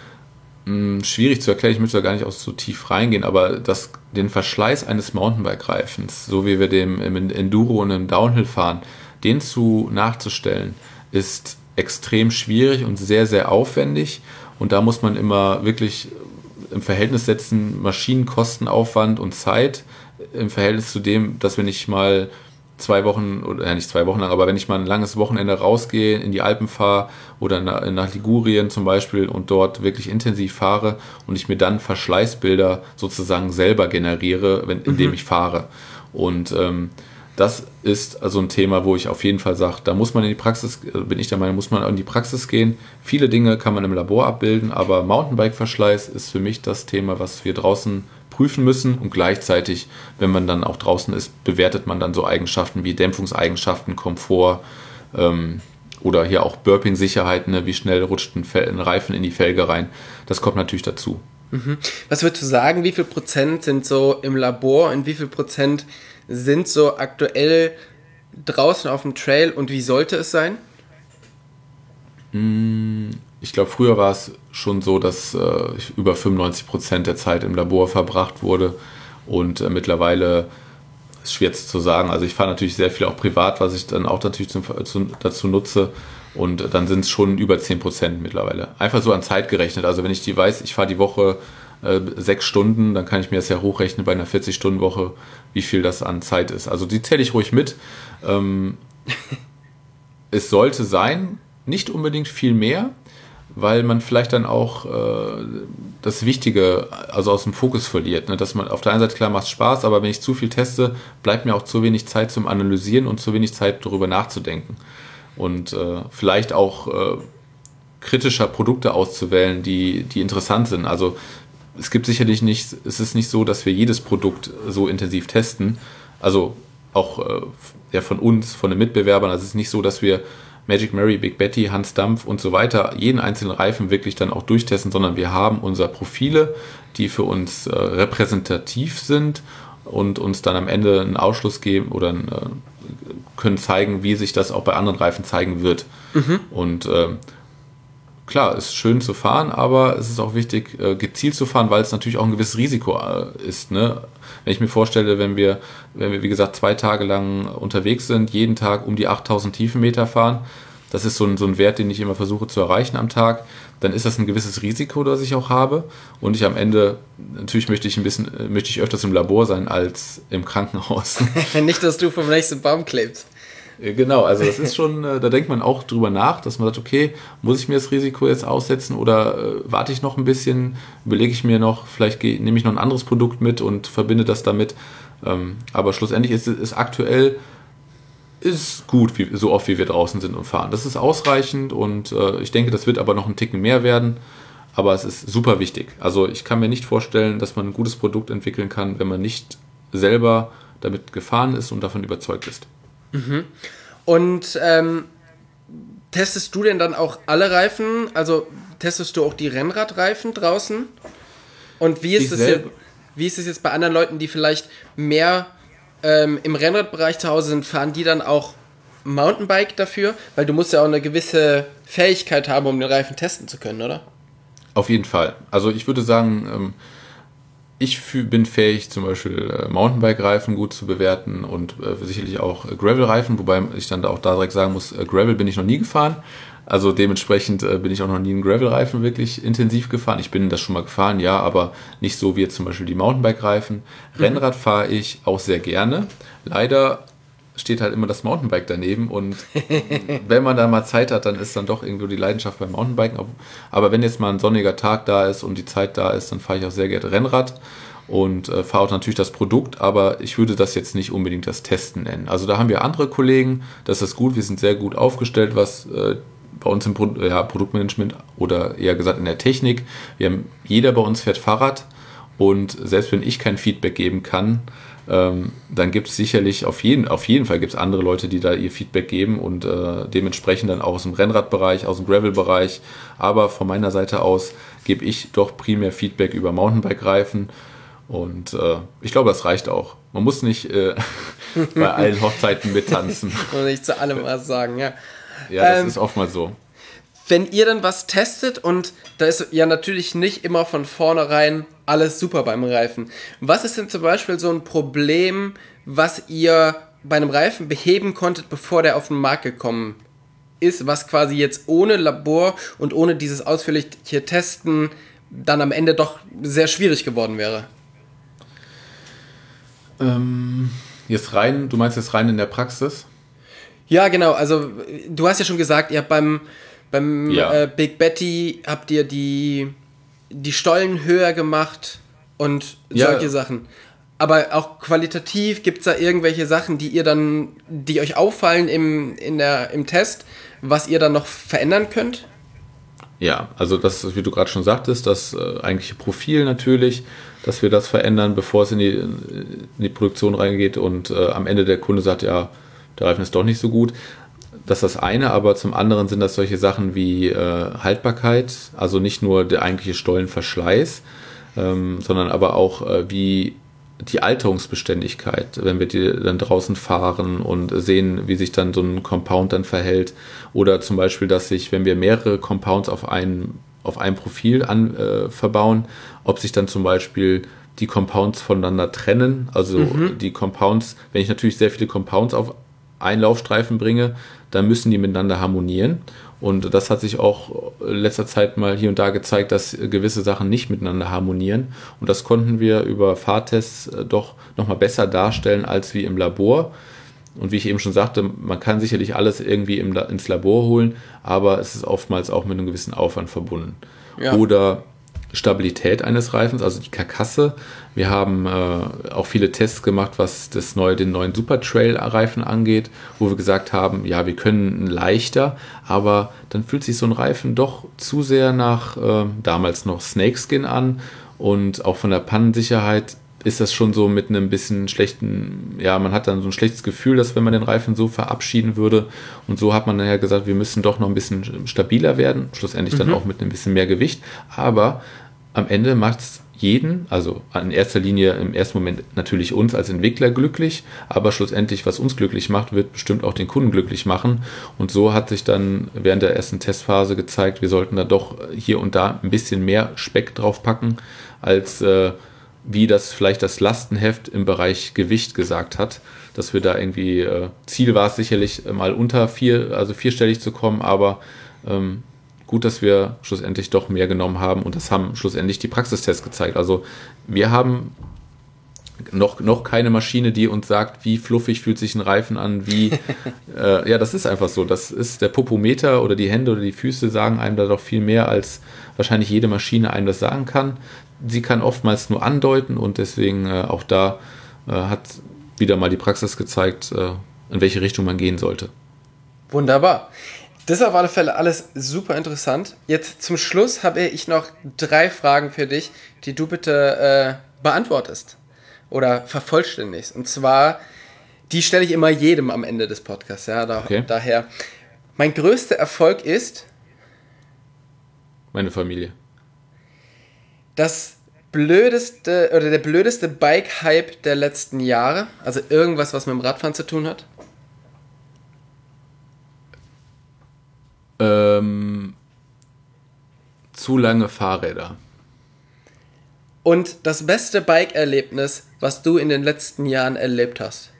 S3: mh, schwierig zu erklären, ich möchte da gar nicht auch so tief reingehen, aber das, den Verschleiß eines Mountainbike-Reifens, so wie wir dem im Enduro und im Downhill fahren, den zu nachzustellen, ist extrem schwierig und sehr, sehr aufwendig und da muss man immer wirklich im Verhältnis setzen, Maschinenkostenaufwand und Zeit im Verhältnis zu dem, dass wenn ich mal zwei Wochen, oder ja nicht zwei Wochen lang, aber wenn ich mal ein langes Wochenende rausgehe, in die Alpen fahre oder nach, nach Ligurien zum Beispiel und dort wirklich intensiv fahre und ich mir dann Verschleißbilder sozusagen selber generiere, wenn, indem mhm. ich fahre. Und ähm, das ist also ein Thema, wo ich auf jeden Fall sage, da muss man in die Praxis, bin ich der Meinung, muss man in die Praxis gehen. Viele Dinge kann man im Labor abbilden, aber Mountainbike-Verschleiß ist für mich das Thema, was wir draußen prüfen müssen und gleichzeitig, wenn man dann auch draußen ist, bewertet man dann so Eigenschaften wie Dämpfungseigenschaften, Komfort ähm, oder hier auch Burping-Sicherheit, ne? Wie schnell rutscht ein, Fel- ein Reifen in die Felge rein. Das kommt natürlich dazu.
S2: Mhm. Was würdest du sagen, wie viel Prozent sind so im Labor und wie viel Prozent sind so aktuell draußen auf dem Trail und wie sollte es sein?
S3: Ich glaube, früher war es schon so, dass äh, über fünfundneunzig Prozent der Zeit im Labor verbracht wurde und äh, mittlerweile ist schwer zu sagen. Also ich fahre natürlich sehr viel auch privat, was ich dann auch natürlich zum, zu, dazu nutze und äh, dann sind es schon über zehn Prozent mittlerweile. Einfach so an Zeit gerechnet. Also wenn ich die weiß, ich fahre die Woche äh, sechs Stunden, dann kann ich mir das ja hochrechnen bei einer vierzig-Stunden-Woche, wie viel das an Zeit ist. Also die zähle ich ruhig mit. Ähm, es sollte sein, nicht unbedingt viel mehr, weil man vielleicht dann auch äh, das Wichtige also aus dem Fokus verliert. Ne? Dass man auf der einen Seite, klar, macht Spaß, aber wenn ich zu viel teste, bleibt mir auch zu wenig Zeit zum Analysieren und zu wenig Zeit darüber nachzudenken. Und äh, vielleicht auch äh, kritischer Produkte auszuwählen, die, die interessant sind. Also es gibt sicherlich nicht, es ist nicht so, dass wir jedes Produkt so intensiv testen. Also auch äh, ja, von uns, von den Mitbewerbern. Also es ist nicht so, dass wir Magic Mary, Big Betty, Hans Dampf und so weiter, jeden einzelnen Reifen wirklich dann auch durchtesten, sondern wir haben unsere Profile, die für uns äh, repräsentativ sind und uns dann am Ende einen Ausschluss geben oder einen, äh, können zeigen, wie sich das auch bei anderen Reifen zeigen wird. Mhm. Und äh, klar, es ist schön zu fahren, aber es ist auch wichtig, äh, gezielt zu fahren, weil es natürlich auch ein gewisses Risiko äh, ist. Ne? Wenn ich mir vorstelle, wenn wir, wenn wir, wie gesagt, zwei Tage lang unterwegs sind, jeden Tag um die achttausend Tiefenmeter fahren, das ist so ein, so ein Wert, den ich immer versuche zu erreichen am Tag, dann ist das ein gewisses Risiko, das ich auch habe. Und ich am Ende, natürlich möchte ich ein bisschen, möchte ich öfters im Labor sein als im Krankenhaus.
S2: Nicht, dass du vom nächsten Baum klebst.
S3: Genau, also das ist schon, da denkt man auch drüber nach, dass man sagt, okay, muss ich mir das Risiko jetzt aussetzen oder äh, warte ich noch ein bisschen, überlege ich mir noch, vielleicht geh, nehme ich noch ein anderes Produkt mit und verbinde das damit. Ähm, aber schlussendlich ist es aktuell ist gut, wie, so oft wie wir draußen sind und fahren. Das ist ausreichend und äh, ich denke, das wird aber noch einen Ticken mehr werden, aber es ist super wichtig. Also ich kann mir nicht vorstellen, dass man ein gutes Produkt entwickeln kann, wenn man nicht selber damit gefahren ist und davon überzeugt ist.
S2: Mhm. Und ähm, testest du denn dann auch alle Reifen? Also testest du auch die Rennradreifen draußen? Und wie ist, es jetzt, wie ist es jetzt bei anderen Leuten, die vielleicht mehr ähm, im Rennradbereich zu Hause sind, fahren die dann auch Mountainbike dafür? Weil du musst ja auch eine gewisse Fähigkeit haben, um den Reifen testen zu können, oder?
S3: Auf jeden Fall. Also ich würde sagen, ähm, ich bin fähig, zum Beispiel äh, Mountainbike-Reifen gut zu bewerten und äh, sicherlich auch äh, Gravel-Reifen, wobei ich dann auch da direkt sagen muss, äh, Gravel bin ich noch nie gefahren. Also dementsprechend äh, bin ich auch noch nie einen Gravel-Reifen wirklich intensiv gefahren. Ich bin das schon mal gefahren, ja, aber nicht so wie jetzt zum Beispiel die Mountainbike-Reifen. Mhm. Rennrad fahre ich auch sehr gerne. Leider steht halt immer das Mountainbike daneben und wenn man da mal Zeit hat, dann ist dann doch irgendwo die Leidenschaft beim Mountainbiken. Aber wenn jetzt mal ein sonniger Tag da ist und die Zeit da ist, dann fahre ich auch sehr gerne Rennrad und äh, fahre auch natürlich das Produkt, aber ich würde das jetzt nicht unbedingt das Testen nennen. Also da haben wir andere Kollegen, das ist gut, wir sind sehr gut aufgestellt, was äh, bei uns im Pro- ja, Produktmanagement oder eher gesagt in der Technik. Wir haben, jeder bei uns fährt Fahrrad und selbst wenn ich kein Feedback geben kann, Ähm, dann gibt es sicherlich auf jeden, auf jeden Fall gibt's andere Leute, die da ihr Feedback geben und äh, dementsprechend dann auch aus dem Rennradbereich, aus dem Gravel-Bereich. Aber von meiner Seite aus gebe ich doch primär Feedback über Mountainbike-Reifen und äh, ich glaube, das reicht auch. Man muss nicht äh, bei allen Hochzeiten mittanzen.
S2: Und nicht zu allem was sagen, ja.
S3: Ja, das
S2: ähm,
S3: ist oftmals so.
S2: Wenn ihr dann was testet und da ist ja natürlich nicht immer von vornherein alles super beim Reifen. Was ist denn zum Beispiel so ein Problem, was ihr bei einem Reifen beheben konntet, bevor der auf den Markt gekommen ist, was quasi jetzt ohne Labor und ohne dieses ausführliche Testen dann am Ende doch sehr schwierig geworden wäre?
S3: Ähm, jetzt rein, du meinst jetzt rein in der Praxis?
S2: Ja, genau. Also du hast ja schon gesagt, ihr habt beim Beim
S3: ja.
S2: äh, Big Betty habt ihr die, die Stollen höher gemacht und solche
S3: ja.
S2: Sachen. Aber auch qualitativ gibt es da irgendwelche Sachen, die ihr dann, die euch auffallen im, in der, im Test, was ihr dann noch verändern könnt?
S3: Ja, also das, wie du gerade schon sagtest, das äh, eigentliche Profil natürlich, dass wir das verändern, bevor es in die, in die Produktion reingeht und äh, am Ende der Kunde sagt, ja, der Reifen ist doch nicht so gut. Das ist das eine, aber zum anderen sind das solche Sachen wie äh, Haltbarkeit, also nicht nur der eigentliche Stollenverschleiß, ähm, sondern aber auch äh, wie die Alterungsbeständigkeit, wenn wir die dann draußen fahren und sehen, wie sich dann so ein Compound dann verhält. Oder zum Beispiel, dass sich, wenn wir mehrere Compounds auf ein, auf ein Profil an, äh, verbauen, ob sich dann zum Beispiel die Compounds voneinander trennen. Also mhm. die Compounds, wenn ich natürlich sehr viele Compounds auf einen Laufstreifen bringe, dann müssen die miteinander harmonieren. Und das hat sich auch in letzter Zeit mal hier und da gezeigt, dass gewisse Sachen nicht miteinander harmonieren. Und das konnten wir über Fahrtests doch nochmal besser darstellen als wie im Labor. Und wie ich eben schon sagte, man kann sicherlich alles irgendwie im, ins Labor holen, aber es ist oftmals auch mit einem gewissen Aufwand verbunden. Ja. Oder Stabilität eines Reifens, also die Karkasse. Wir haben äh, auch viele Tests gemacht, was das neue, den neuen Super Trail Reifen angeht, wo wir gesagt haben, ja, wir können leichter, aber dann fühlt sich so ein Reifen doch zu sehr nach äh, damals noch Snakeskin an und auch von der Pannensicherheit ist das schon so mit einem bisschen schlechten, ja, man hat dann so ein schlechtes Gefühl, dass wenn man den Reifen so verabschieden würde und so hat man daher gesagt, wir müssen doch noch ein bisschen stabiler werden, schlussendlich mhm. dann auch mit ein bisschen mehr Gewicht, aber am Ende macht es jeden, also in erster Linie im ersten Moment natürlich uns als Entwickler glücklich, aber schlussendlich, was uns glücklich macht, wird bestimmt auch den Kunden glücklich machen und so hat sich dann während der ersten Testphase gezeigt, wir sollten da doch hier und da ein bisschen mehr Speck drauf packen, als äh, wie das vielleicht das Lastenheft im Bereich Gewicht gesagt hat, dass wir da irgendwie, äh, Ziel war es sicherlich mal unter vier, also vierstellig zu kommen, aber ähm, gut, dass wir schlussendlich doch mehr genommen haben und das haben schlussendlich die Praxistests gezeigt. Also wir haben noch, noch keine Maschine, die uns sagt, wie fluffig fühlt sich ein Reifen an, wie, äh, ja, das ist einfach so. Das ist der Popometer oder die Hände oder die Füße sagen einem da doch viel mehr, als wahrscheinlich jede Maschine einem das sagen kann. Sie kann oftmals nur andeuten und deswegen äh, auch da äh, hat wieder mal die Praxis gezeigt, äh, in welche Richtung man gehen sollte.
S2: Wunderbar. Das ist auf alle Fälle alles super interessant. Jetzt zum Schluss habe ich noch drei Fragen für dich, die du bitte äh, beantwortest oder vervollständigst. Und zwar, die stelle ich immer jedem am Ende des Podcasts. Ja, da,
S3: okay.
S2: Daher, mein größter Erfolg ist?
S3: Meine Familie.
S2: Das blödeste oder der blödeste Bike-Hype der letzten Jahre? Also irgendwas, was mit dem Radfahren zu tun hat?
S3: Ähm, zu lange Fahrräder.
S2: Und das beste Bike-Erlebnis, was du in den letzten Jahren erlebt hast?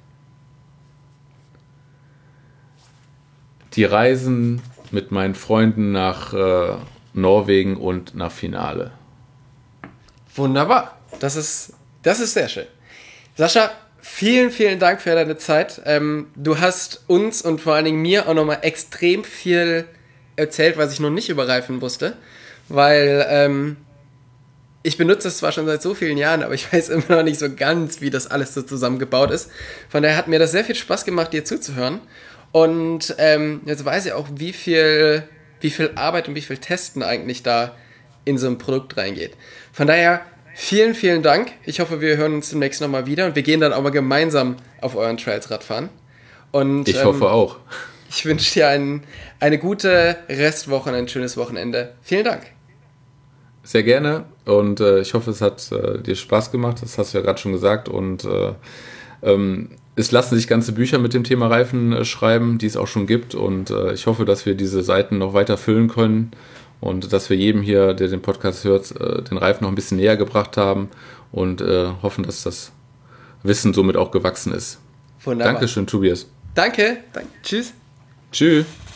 S3: Die Reisen mit meinen Freunden nach äh, Norwegen und nach Finale.
S2: Wunderbar. Das ist, das ist sehr schön. Sascha, vielen, vielen Dank für deine Zeit. Ähm, du hast uns und vor allen Dingen mir auch nochmal extrem viel erzählt, was ich noch nicht über Reifen wusste, weil ähm, ich benutze es zwar schon seit so vielen Jahren, aber ich weiß immer noch nicht so ganz, wie das alles so zusammengebaut ist. Von daher hat mir das sehr viel Spaß gemacht, dir zuzuhören. Und ähm, jetzt weiß ich auch, wie viel, wie viel Arbeit und wie viel Testen eigentlich da in so ein Produkt reingeht. Von daher vielen, vielen Dank. Ich hoffe, wir hören uns demnächst nochmal wieder und wir gehen dann auch mal gemeinsam auf euren Trails Radfahren. Und,
S3: ich
S2: ähm,
S3: hoffe auch.
S2: Ich wünsche dir ein, eine gute Restwoche und ein schönes Wochenende. Vielen Dank.
S3: Sehr gerne und äh, ich hoffe, es hat äh, dir Spaß gemacht. Das hast du ja gerade schon gesagt. Und äh, ähm, es lassen sich ganze Bücher mit dem Thema Reifen äh, schreiben, die es auch schon gibt. Und äh, ich hoffe, dass wir diese Seiten noch weiter füllen können und dass wir jedem hier, der den Podcast hört, äh, den Reifen noch ein bisschen näher gebracht haben und äh, hoffen, dass das Wissen somit auch gewachsen ist.
S2: Wunderbar.
S3: Dankeschön, Tobias.
S2: Danke. Danke. Tschüss.
S3: Tschüss.